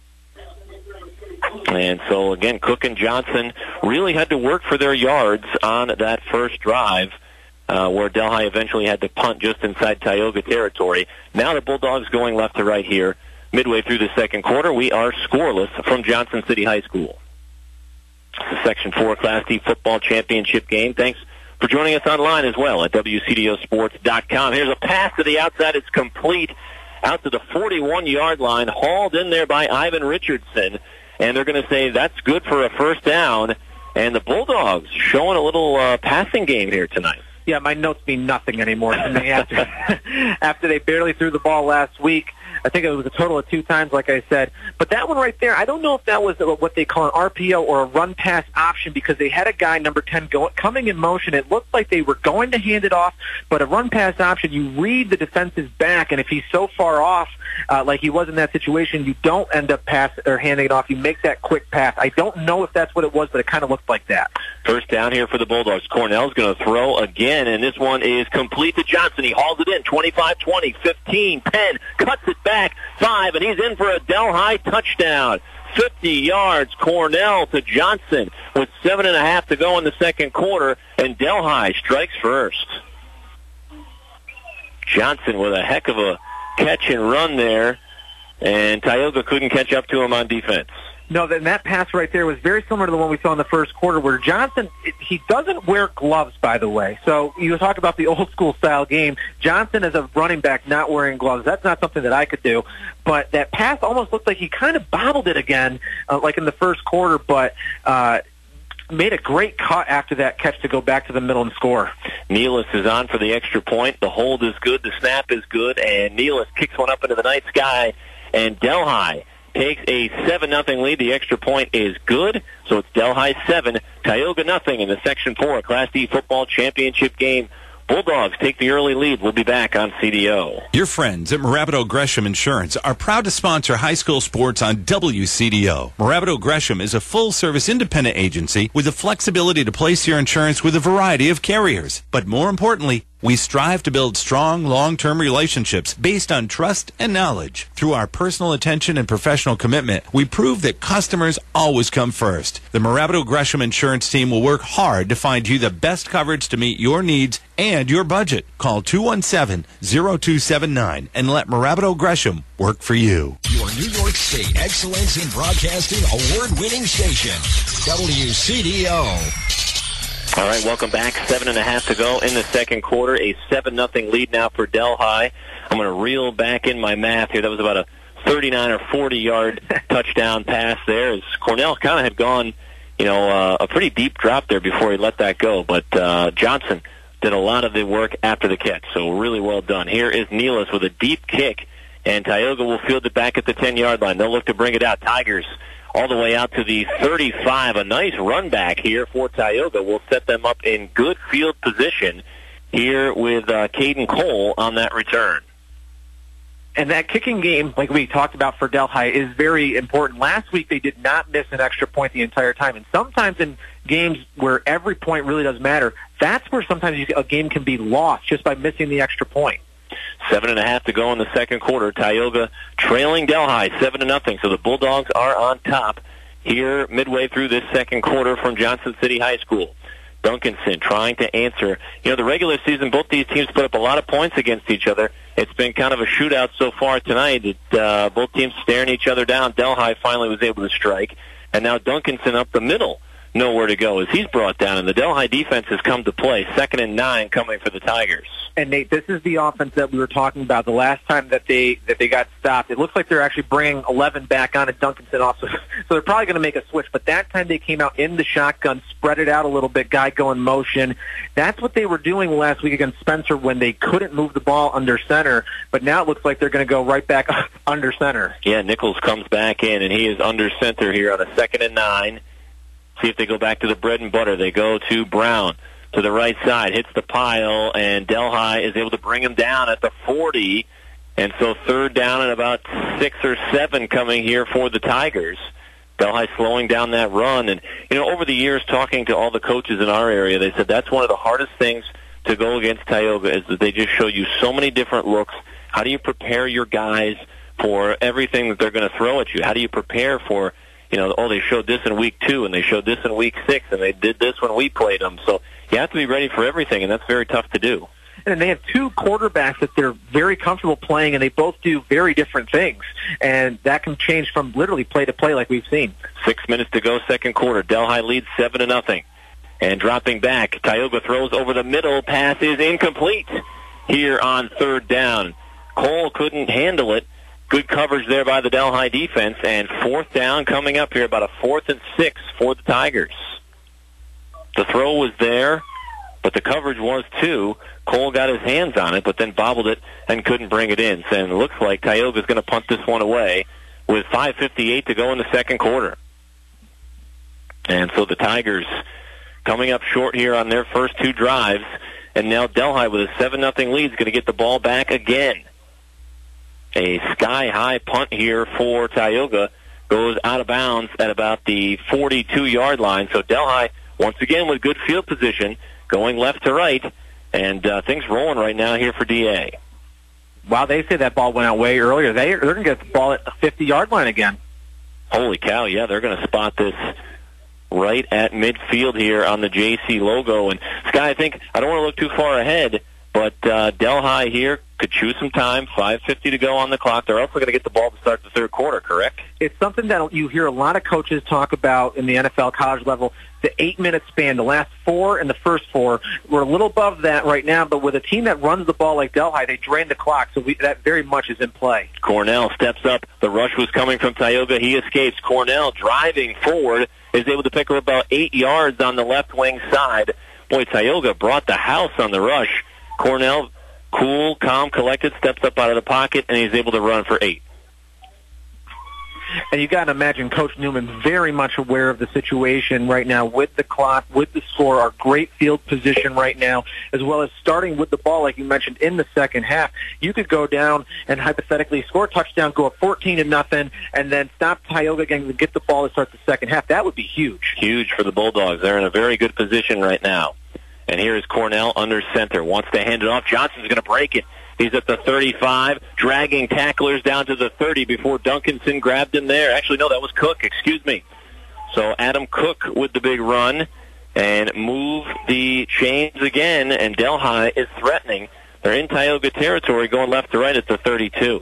And so, again, Cook and Johnson really had to work for their yards on that first drive, uh, where Delhi eventually had to punt just inside Tioga territory. Now the Bulldogs going left to right here. Midway through the second quarter, we are scoreless from Johnson City High School. It's the Section four Class D football championship game. Thanks for joining us online as well at W C D O sports dot com. Here's a pass to the outside. It's complete out to the forty-one-yard line, hauled in there by Ivan Richardson. And they're going to say that's good for a first down. And the Bulldogs showing a little uh, passing game here tonight. Yeah, my notes mean nothing anymore to me after, after they barely threw the ball last week. I think it was a total of two times, like I said. But that one right there, I don't know if that was what they call an R P O or a run-pass option, because they had a guy, number ten, go, coming in motion. It looked like they were going to hand it off, but a run-pass option, you read the defense's back, and if he's so far off, uh, like he was in that situation, you don't end up pass or handing it off. You make that quick pass. I don't know if that's what it was, but it kind of looked like that. First down here for the Bulldogs. Cornell's going to throw again, and this one is complete to Johnson. He hauls it in, twenty-five twenty, fifteen, ten, cuts it back, five, and he's in for a Delhi touchdown. fifty yards, Cornell to Johnson with seven and a half to go in the second quarter, and Delhi strikes first. Johnson with a heck of a catch and run there, and Tioga couldn't catch up to him on defense. No, then that pass right there was very similar to the one we saw in the first quarter, where Johnson, he doesn't wear gloves, by the way. So you talk about the old-school style game. Johnson, as a running back, not wearing gloves, that's not something that I could do. But that pass almost looked like he kind of bobbled it again, uh, like in the first quarter, but uh, made a great cut after that catch to go back to the middle and score. Nealis is on for the extra point. The hold is good. The snap is good. And Nealis kicks one up into the night sky. And Delhi takes a seven nothing lead. The extra point is good. So it's Delhi seven, Tioga nothing in the Section four Class D football championship game. Bulldogs take the early lead. We'll be back on C D O. Your friends at Morabito Gresham Insurance are proud to sponsor high school sports on W C D O. Morabito Gresham is a full-service independent agency with the flexibility to place your insurance with a variety of carriers. But more importantly, we strive to build strong, long-term relationships based on trust and knowledge. Through our personal attention and professional commitment, we prove that customers always come first. The Morabito Gresham Insurance team will work hard to find you the best coverage to meet your needs and your budget. Call two one seven, zero two seven nine and let Morabito Gresham work for you. Your New York State Excellence in Broadcasting award-winning station, W C D O. All right, welcome back. Seven and a half to go in the second quarter. A seven nothing lead now for Delhi. I'm going to reel back in my math here. That was about a thirty-nine or forty-yard touchdown pass there. As Cornell kind of had gone, you know, uh, a pretty deep drop there before he let that go. But uh, Johnson did a lot of the work after the catch, so really well done. Here is Nealis with a deep kick, and Tioga will field it back at the ten-yard line. They'll look to bring it out. Tigers all the way out to the thirty-five. A nice run back here for Tioga will set them up in good field position here with uh, Caden Cole on that return. And that kicking game, like we talked about for Delhi, is very important. Last week they did not miss an extra point the entire time. And sometimes in games where every point really does matter, that's where sometimes you, a game can be lost just by missing the extra point. Seven and a half to go in the second quarter. Tioga trailing Delhi seven to nothing. So the Bulldogs are on top here midway through this second quarter from Johnson City High School. Duncanson trying to answer. You know, the regular season, both these teams put up a lot of points against each other. It's been kind of a shootout so far tonight. It, uh, both teams staring each other down. Delhi finally was able to strike. And now Duncanson up the middle. Nowhere to go as he's brought down, and the Delhi defense has come to play. Second and nine coming for the Tigers. And Nate, this is the offense that we were talking about the last time that they that they got stopped. It looks like they're actually bringing eleven back on at Duncanson off, so, so they're probably going to make a switch. But that time they came out in the shotgun, spread it out a little bit, guy going motion. That's what they were doing last week against Spencer when they couldn't move the ball under center. But now it looks like they're going to go right back under center. Yeah, Nichols comes back in, and he is under center here on a second and nine. see if they go back to the bread and butter. They go to Brown to the right side, hits the pile, and Delhi is able to bring him down at the forty. And so third down and about six or seven coming here for the Tigers. Delhi slowing down that run. And, you know, over the years, talking to all the coaches in our area, they said that's one of the hardest things to go against Tioga is that they just show you so many different looks. How do you prepare your guys for everything that they're going to throw at you? How do you prepare for, you know, oh, they showed this in week two, and they showed this in week six, and they did this when we played them. So you have to be ready for everything, and that's very tough to do. And they have two quarterbacks that they're very comfortable playing, and they both do very different things. And that can change from literally play to play like we've seen. Six minutes to go, second quarter. Delhi leads seven to nothing. And dropping back, Tioga throws over the middle. Pass is incomplete here on third down. Cole couldn't handle it. Good coverage there by the Delhi defense. And fourth down coming up here, about a fourth and six for the Tigers. The throw was there, but the coverage was too. Cole got his hands on it, but then bobbled it and couldn't bring it in. And it looks like Tioga's going to punt this one away with five fifty-eight to go in the second quarter. And so the Tigers coming up short here on their first two drives. And now Delhi with a seven nothing lead is going to get the ball back again. A sky-high punt here for Tioga goes out of bounds at about the forty-two yard line. So Delhi, once again, with good field position, going left to right. And uh, things rolling right now here for D A. Wow, they say that ball went out way earlier. They, they're going to get the ball at the fifty yard line again. Holy cow, yeah, they're going to spot this right at midfield here on the J C logo. And, Sky, I think, I don't want to look too far ahead, but uh, Delhi here could chew some time, five fifty to go on the clock. They're also going to get the ball to start the third quarter, correct? It's something that you hear a lot of coaches talk about in the N F L college level, the eight-minute span. The last four and the first four, we're a little above that right now, but with a team that runs the ball like Delhi, they drain the clock, so we, that very much is in play. Cornell steps up. The rush was coming from Tioga. He escapes. Cornell driving forward is able to pick up about eight yards on the left wing side. Boy, Tioga brought the house on the rush. Cornell, cool, calm, collected, steps up out of the pocket, and he's able to run for eight. And you got to imagine Coach Newman very much aware of the situation right now with the clock, with the score, our great field position right now, as well as starting with the ball, like you mentioned, in the second half. You could go down and hypothetically score a touchdown, go up fourteen to nothing, and then stop Tioga again to get the ball to start the second half. That would be huge. Huge for the Bulldogs. They're in a very good position right now. And here is Cornell under center. Wants to hand it off. Johnson's going to break it. He's at the thirty-five, dragging tacklers down to the thirty before Duncanson grabbed him there. Actually, no, that was Cook. Excuse me. So Adam Cook with the big run and move the chains again, and Delhi is threatening. They're in Tioga territory going left to right at the thirty-two.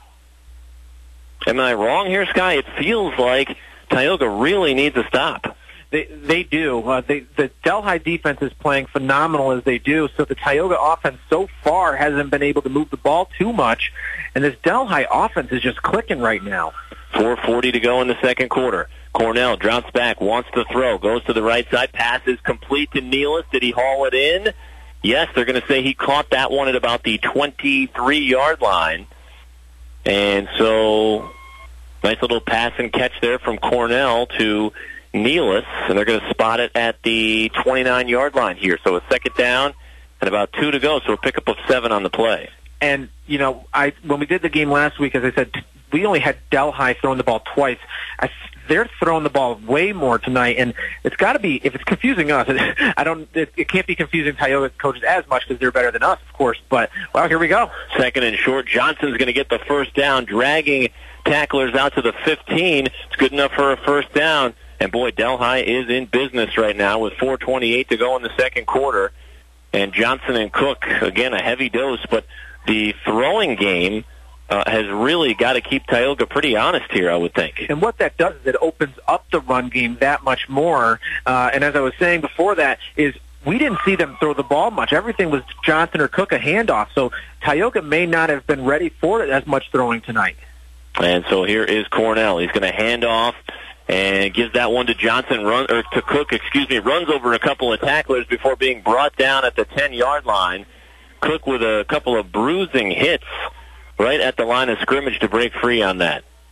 Am I wrong here, Sky? It feels like Tioga really needs a stop. They they do. Uh, they, the Delhi defense is playing phenomenal as they do, so the Tioga offense so far hasn't been able to move the ball too much, and this Delhi offense is just clicking right now. four forty to go in the second quarter. Cornell drops back, wants to throw, goes to the right side, passes complete to Nealis. Did he haul it in? Yes, they're going to say he caught that one at about the twenty-three yard line. And so, nice little pass and catch there from Cornell to Nealis, and they're going to spot it at the twenty-nine yard line here. So a second down and about two to go, so a pickup of seven on the play. And, you know, I when we did the game last week, as I said, we only had Delhi throwing the ball twice. I, they're throwing the ball way more tonight, and it's got to be, if it's confusing us, I don't, it, it can't be confusing Tioga coaches as much because they're better than us, of course. But, well, here we go. Second and short. Johnson's going to get the first down, dragging tacklers out to the fifteen. It's good enough for a first down. And, boy, Delhi is in business right now with four twenty-eight to go in the second quarter. And Johnson and Cook, again, a heavy dose. But the throwing game uh, has really got to keep Tioga pretty honest here, I would think. And what that does is it opens up the run game that much more. Uh, and as I was saying before that, is we didn't see them throw the ball much. Everything was Johnson or Cook a handoff. So Tioga may not have been ready for it as much throwing tonight. And so here is Cornell. He's going to hand off and gives that one to Johnson, run or to Cook, excuse me, runs over a couple of tacklers before being brought down at the ten yard line. Cook with a couple of bruising hits right at the line of scrimmage to break free on that.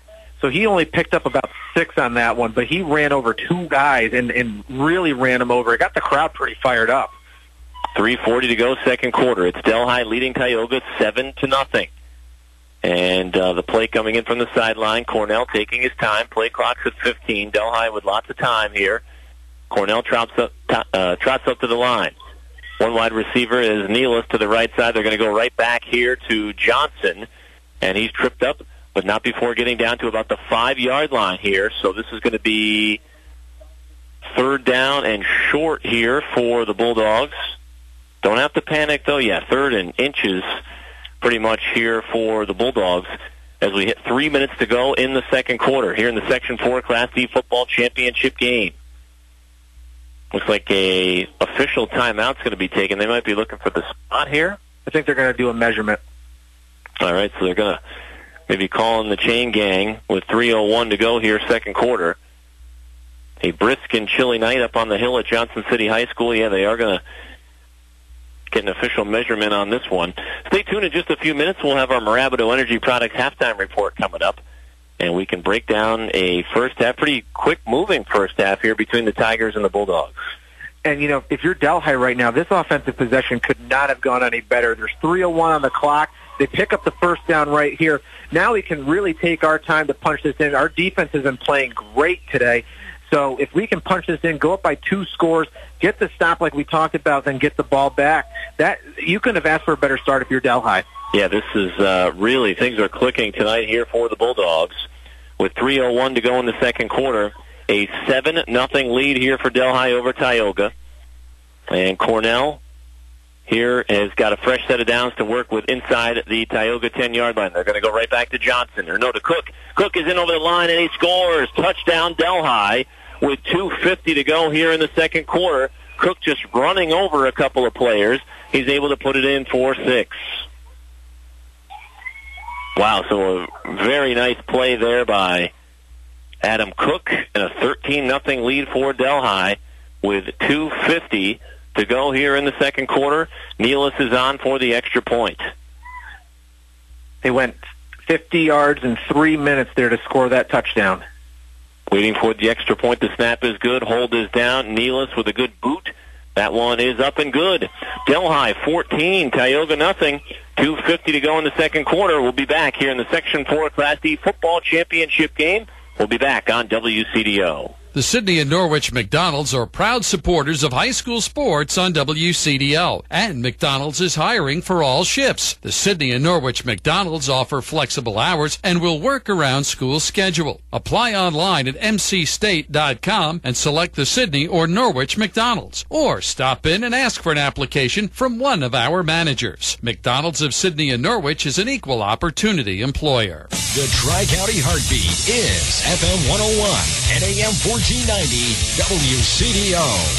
So he only picked up about six on that one, but he ran over two guys and, and really ran them over. It got the crowd pretty fired up. three forty to go, second quarter. It's Delhi leading Tioga seven to nothing. And uh, the play coming in from the sideline. Cornell taking his time. Play clock's at fifteen. Delhi with lots of time here. Cornell trots up, uh, trots up to the line. One wide receiver is Nealis to the right side. They're going to go right back here to Johnson. And he's tripped up, but not before getting down to about the five-yard line here. So this is going to be third down and short here for the Bulldogs. Don't have to panic, though. Yeah, third and inches pretty much here for the Bulldogs as we hit three minutes to go in the second quarter here in the Section four Class D football championship game. Looks like a official timeout's going to be taken. They might be looking for the spot here. I think they're going to do a measurement. All right, so they're going to maybe call in the chain gang with three oh one to go here, second quarter. A brisk and chilly night up on the hill at Johnson City High School. Yeah, they are going to get an official measurement on this one. Stay tuned in just a few minutes. We'll have our Mirabito Energy Products halftime report coming up, and we can break down a first half, pretty quick-moving first half here between the Tigers and the Bulldogs. And, you know, if you're Delhi right now, this offensive possession could not have gone any better. There's three oh one on the clock. They pick up the first down right here. Now we can really take our time to punch this in. Our defense has been playing great today. So if we can punch this in, go up by two scores, get the stop like we talked about, then get the ball back, that you couldn't have asked for a better start if you're Delhi. Yeah, this is uh, really, things are clicking tonight here for the Bulldogs. With three oh one to go in the second quarter, a seven nothing lead here for Delhi over Tioga. And Cornell here has got a fresh set of downs to work with inside the Tioga ten-yard line. They're going to go right back to Johnson, or no, to Cook. Cook is in over the line, and he scores. Touchdown, Delhi, with two fifty to go here in the second quarter. Cook just running over a couple of players. He's able to put it in for six. Wow, so a very nice play there by Adam Cook, and a thirteen nothing lead for Delhi with two fifty to go here in the second quarter. Nealis is on for the extra point. They went fifty yards in three minutes there to score that touchdown. Waiting for the extra point. The snap is good. Hold is down. Nealis with a good boot. That one is up and good. Delhi fourteen, Tioga nothing. two fifty to go in the second quarter. We'll be back here in the Section four Class D football championship game. We'll be back on W C D O. The Sydney and Norwich McDonald's are proud supporters of high school sports on W C D O, and McDonald's is hiring for all shifts. The Sydney and Norwich McDonald's offer flexible hours and will work around school schedule. Apply online at m c state dot com and select the Sydney or Norwich McDonald's, or stop in and ask for an application from one of our managers. McDonald's of Sydney and Norwich is an equal opportunity employer. The Tri-County Heartbeat is F M one oh one and A M fourteen ninety W C D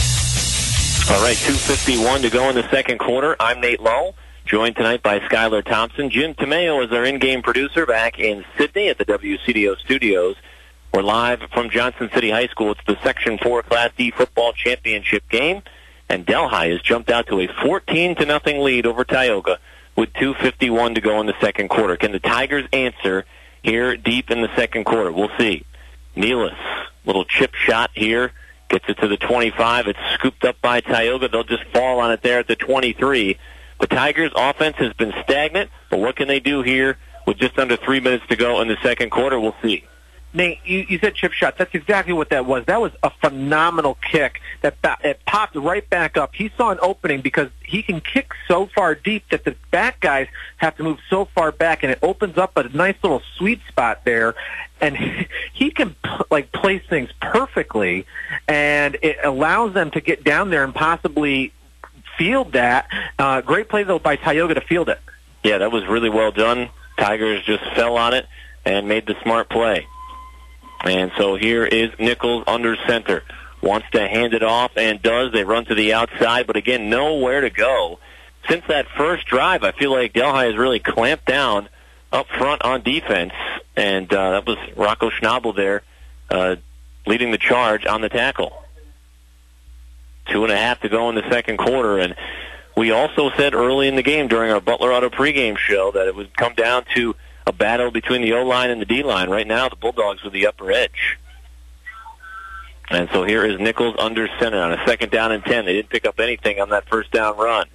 O. All right, two fifty-one to go in the second quarter. I'm Nate Lowe, joined tonight by Skylar Thompson. Jim Tomeo is our in-game producer back in Sydney at the W C D O studios. We're live from Johnson City High School. It's the Section four Class D football championship game, and Delhi has jumped out to a fourteen to nothing lead over Tioga with two fifty-one to go in the second quarter. Can the Tigers answer here deep in the second quarter? We'll see. Nealis, little chip shot here, gets it to the twenty-five. It's scooped up by Tioga. They'll just fall on it there at the twenty-three. The Tigers' offense has been stagnant, but what can they do here with just under three minutes to go in the second quarter? We'll see. Nate, you, you said chip shot. That's exactly what that was. That was a phenomenal kick that ba- it popped right back up. He saw an opening because he can kick so far deep that the back guys have to move so far back, and it opens up a nice little sweet spot there. And he can like place things perfectly, and it allows them to get down there and possibly field that. Uh, great play though by Tioga to field it. Yeah, that was really well done. Tigers just fell on it and made the smart play. And so here is Nichols under center. Wants to hand it off and does. They run to the outside, but again, nowhere to go. Since that first drive, I feel like Delhi has really clamped down up front on defense, and uh, that was Rocco Schnabel there uh, leading the charge on the tackle. Two and a half to go in the second quarter, and we also said early in the game during our Butler Auto pregame show that it would come down to a battle between the O-line and the D-line. Right now, the Bulldogs with the upper edge. And so here is Nichols under center on a second down and ten. They didn't pick up anything on that first down run.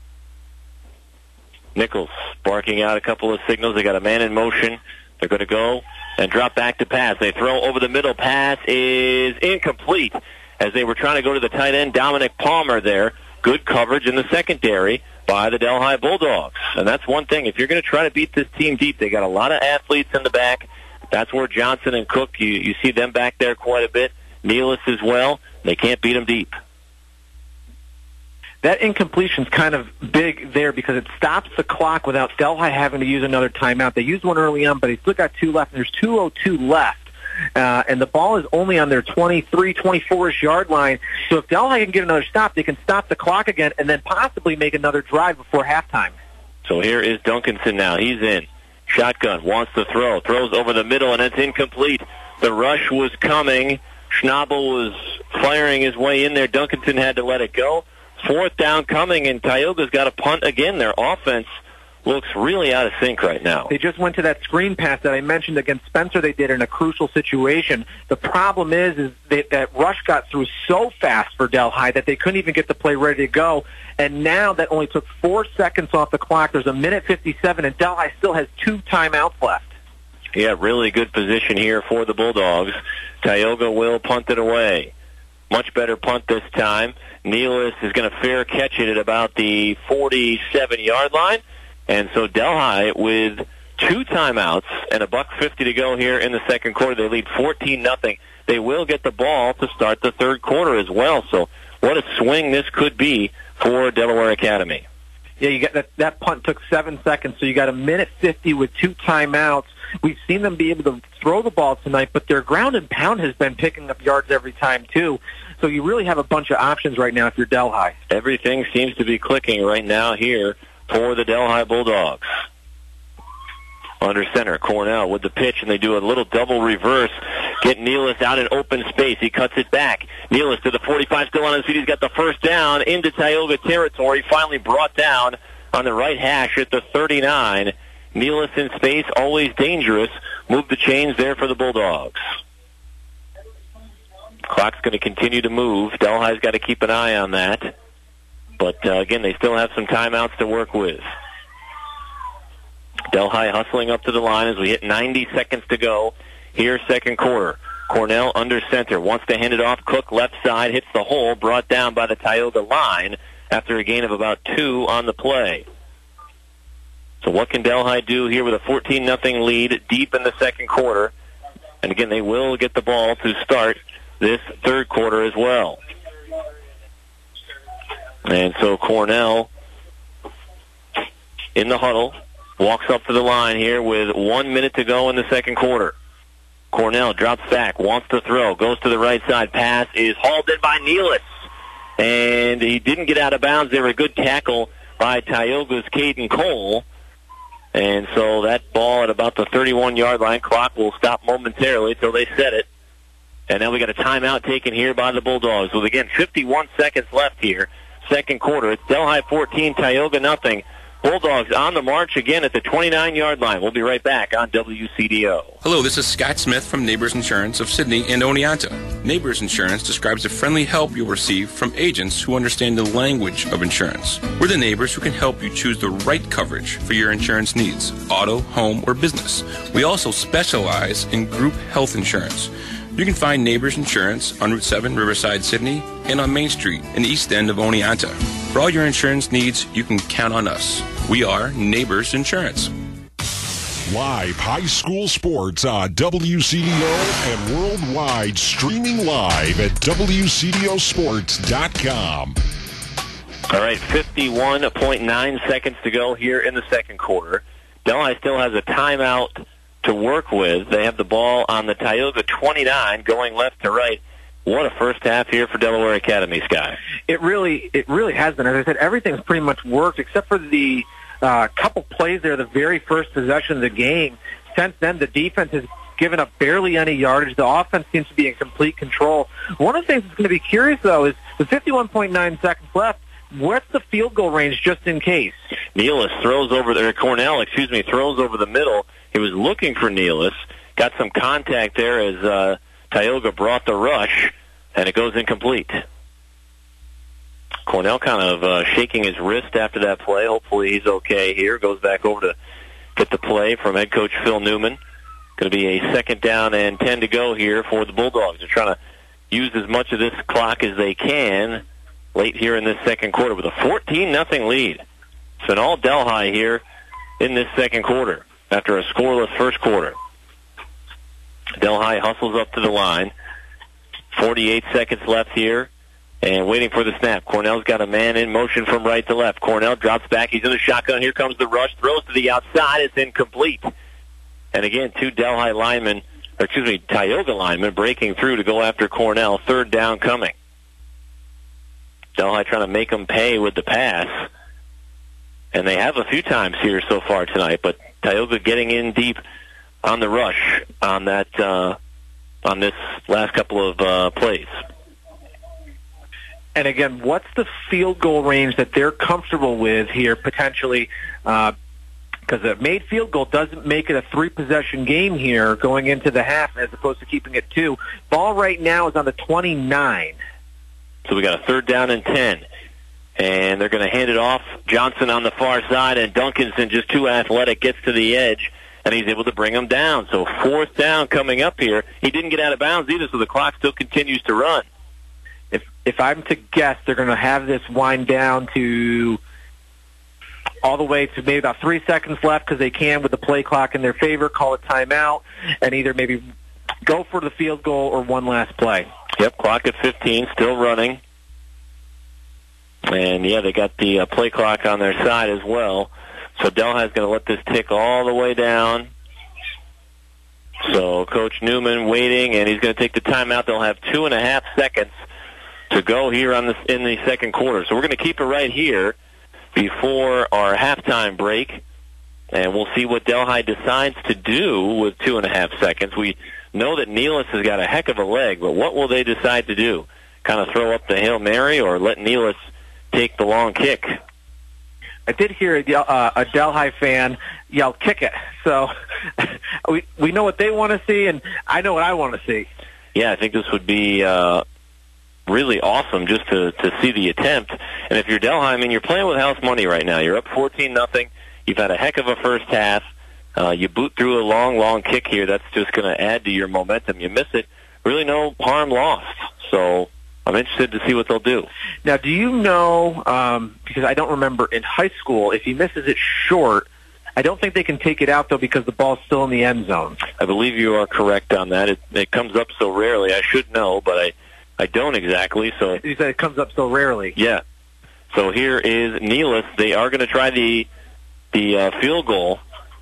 Nichols barking out a couple of signals. They got a man in motion. They're going to go and drop back to pass. They throw over the middle. Pass is incomplete as they were trying to go to the tight end, Dominic Palmer there. Good coverage in the secondary by the Delhi Bulldogs. And that's one thing. If you're going to try to beat this team deep, they got a lot of athletes in the back. That's where Johnson and Cook, you, you see them back there quite a bit. Nealis as well. They can't beat them deep. That incompletion's kind of big there because it stops the clock without Delhi having to use another timeout. They used one early on, but they still got two left, and there's two oh two left. Uh, and the ball is only on their twenty-three, twenty-four-ish yard line. So if Delhi can get another stop, they can stop the clock again and then possibly make another drive before halftime. So here is Duncanson now. He's in. Shotgun, wants to throw. Throws over the middle, and it's incomplete. The rush was coming. Schnabel was firing his way in there. Duncanson had to let it go. Fourth down coming, and Tioga's got a punt again. Their offense looks really out of sync right now. They just went to that screen pass that I mentioned against Spencer they did in a crucial situation. The problem is, is that, that rush got through so fast for Delhi that they couldn't even get the play ready to go. And now that only took four seconds off the clock. There's a minute fifty-seven, and Delhi still has two timeouts left. Yeah, really good position here for the Bulldogs. Tioga will punt it away. Much better punt this time. Nealis is going to fair catch it at about the forty-seven-yard line. And so Delhi with two timeouts and a buck fifty to go here in the second quarter. They lead fourteen nothing. They will get the ball to start the third quarter as well. So what a swing this could be for Delaware Academy. Yeah, you got that, that punt took seven seconds, so you got a minute fifty with two timeouts. We've seen them be able to throw the ball tonight, but their ground and pound has been picking up yards every time, too. So you really have a bunch of options right now if you're Delhi. Everything seems to be clicking right now here for the Delhi Bulldogs. Under center, Cornell with the pitch, and they do a little double reverse. Get Nealis out in open space. He cuts it back. Nealis to the forty-five, still on his feet. He's got the first down into Tioga territory. Finally brought down on the right hash at the thirty-nine. Nealis in space, always dangerous. Move the chains there for the Bulldogs. Clock's going to continue to move. Delhi's got to keep an eye on that. But, uh, again, they still have some timeouts to work with. Delhi hustling up to the line as we hit ninety seconds to go here, second quarter. Cornell under center, wants to hand it off. Cook left side, hits the hole, brought down by the Tioga line after a gain of about two on the play. So what can Delhi do here with a fourteen nothing lead deep in the second quarter? And again, they will get the ball to start this third quarter as well. And so Cornell in the huddle walks up to the line here with one minute to go in the second quarter. Cornell drops back, wants to throw, goes to the right side. Pass is hauled in by Nealis. And he didn't get out of bounds there. A good tackle by Tioga's Caden Cole. And so that ball at about the thirty-one-yard line. Clock will stop momentarily until they set it. And now we got a timeout taken here by the Bulldogs. With, again, fifty-one seconds left here. Second quarter. It's Delhi fourteen, Tioga nothing. Bulldogs on the march again at the twenty-nine-yard line. We'll be right back on W C D O. Hello, this is Scott Smith from Neighbors Insurance of Sydney and Oneonta. Neighbors Insurance describes the friendly help you'll receive from agents who understand the language of insurance. We're the neighbors who can help you choose the right coverage for your insurance needs, auto, home, or business. We also specialize in group health insurance. You can find Neighbors Insurance on Route seven, Riverside, Sydney, and on Main Street in the east end of Oneonta. For all your insurance needs, you can count on us. We are Neighbors Insurance. Live high school sports on W C D O and worldwide, streaming live at W C D O sports dot com. All right, fifty-one point nine seconds to go here in the second quarter. Delhi still has a timeout to work with. They have the ball on the Tioga twenty-nine, going left to right. What a first half here for Delaware Academy, Sky. It really, it really has been. As I said, everything's pretty much worked except for the uh, couple plays there, the very first possession of the game. Since then, the defense has given up barely any yardage. The offense seems to be in complete control. One of the things that's going to be curious, though, is with fifty-one point nine seconds left, what's the field goal range just in case? Nealis throws over there. Cornell, excuse me, throws over the middle. He was looking for Nealis. Got some contact there as uh, Tioga brought the rush, and it goes incomplete. Cornell kind of uh, shaking his wrist after that play. Hopefully he's okay here. Goes back over to get the play from head coach Phil Newman. Going to be a second down and ten to go here for the Bulldogs. They're trying to use as much of this clock as they can late here in this second quarter with a fourteen nothing lead. So an all Delhi here in this second quarter after a scoreless first quarter. Delhi hustles up to the line. forty-eight seconds left here. And waiting for the snap. Cornell's got a man in motion from right to left. Cornell drops back. He's in the shotgun. Here comes the rush. Throws to the outside. It's incomplete. And again, two Delhi linemen, or excuse me, Tioga linemen breaking through to go after Cornell. Third down coming. Delhi trying to make them pay with the pass. And they have a few times here so far tonight, but Tioga getting in deep on the rush on that uh, on this last couple of uh, plays. And again, what's the field goal range that they're comfortable with here potentially? Because uh, a made field goal doesn't make it a three-possession game here going into the half as opposed to keeping it two. Ball right now is on the twenty-nine. So we got a third down and ten. And they're going to hand it off. Johnson on the far side, and Duncanson, just too athletic, gets to the edge, and he's able to bring him down. So fourth down coming up here. He didn't get out of bounds either, so the clock still continues to run. If if I'm to guess, they're going to have this wind down to all the way to maybe about three seconds left because they can, with the play clock in their favor, call a timeout, and either maybe go for the field goal or one last play. Yep, clock at fifteen, still running. And, yeah, they got the uh, play clock on their side as well. So Delhi's going to let this tick all the way down. So Coach Newman waiting, and he's going to take the timeout. They'll have two and a half seconds to go here on this in the second quarter. So we're going to keep it right here before our halftime break, and we'll see what Delhi decides to do with two and a half seconds. We know that Nealis has got a heck of a leg, but what will they decide to do? Kind of throw up the Hail Mary or let Nealis take the long kick? I did hear a, uh, a Delhi fan yell, "Kick it." So we we know what they want to see, and I know what I want to see. Yeah, I think this would be uh, really awesome just to, to see the attempt. And if you're Delhi, I mean, you're playing with house money right now. You're up fourteen nothing. You've had a heck of a first half. Uh, you boot through a long, long kick here. That's just going to add to your momentum. You miss it, really no harm lost. So I'm interested to see what they'll do. Now, do you know, um, because I don't remember in high school, if he misses it short, I don't think they can take it out, though, because the ball's still in the end zone. I believe you are correct on that. It, it comes up so rarely. I should know, but I, I don't exactly. So you said it comes up so rarely. Yeah. So here is Nealis. They are going to try the the uh, field goal.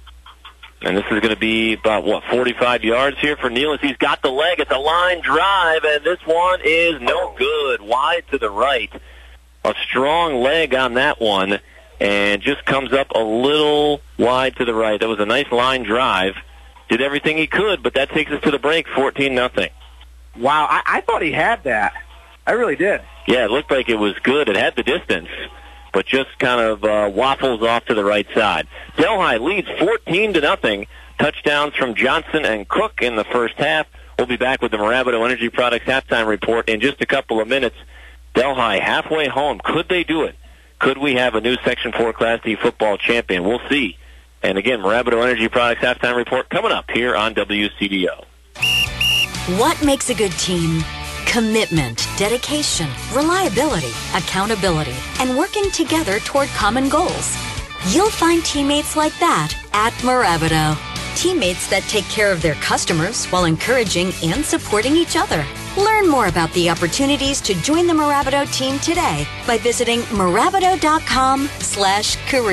And this is going to be about, what, forty-five yards here for Nealis. He's got the leg. It's a line drive, and this one is no good. Wide to the right. A strong leg on that one, and just comes up a little wide to the right. That was a nice line drive. Did everything he could, but that takes us to the break, fourteen nothing. Wow, I, I thought he had that. I really did. Yeah, it looked like it was good. It had the distance, but just kind of uh, waffles off to the right side. Delhi leads fourteen to nothing. Touchdowns from Johnson and Cook in the first half. We'll be back with the Marabato Energy Products halftime report in just a couple of minutes. Delhi halfway home. Could they do it? Could we have a new Section four Class D football champion? We'll see. And again, Marabato Energy Products halftime report coming up here on W C D O. What makes a good team? Commitment, dedication, reliability, accountability, and working together toward common goals. You'll find teammates like that at Marabato. Teammates that take care of their customers while encouraging and supporting each other. Learn more about the opportunities to join the Marabato team today by visiting marabato dot com slash career.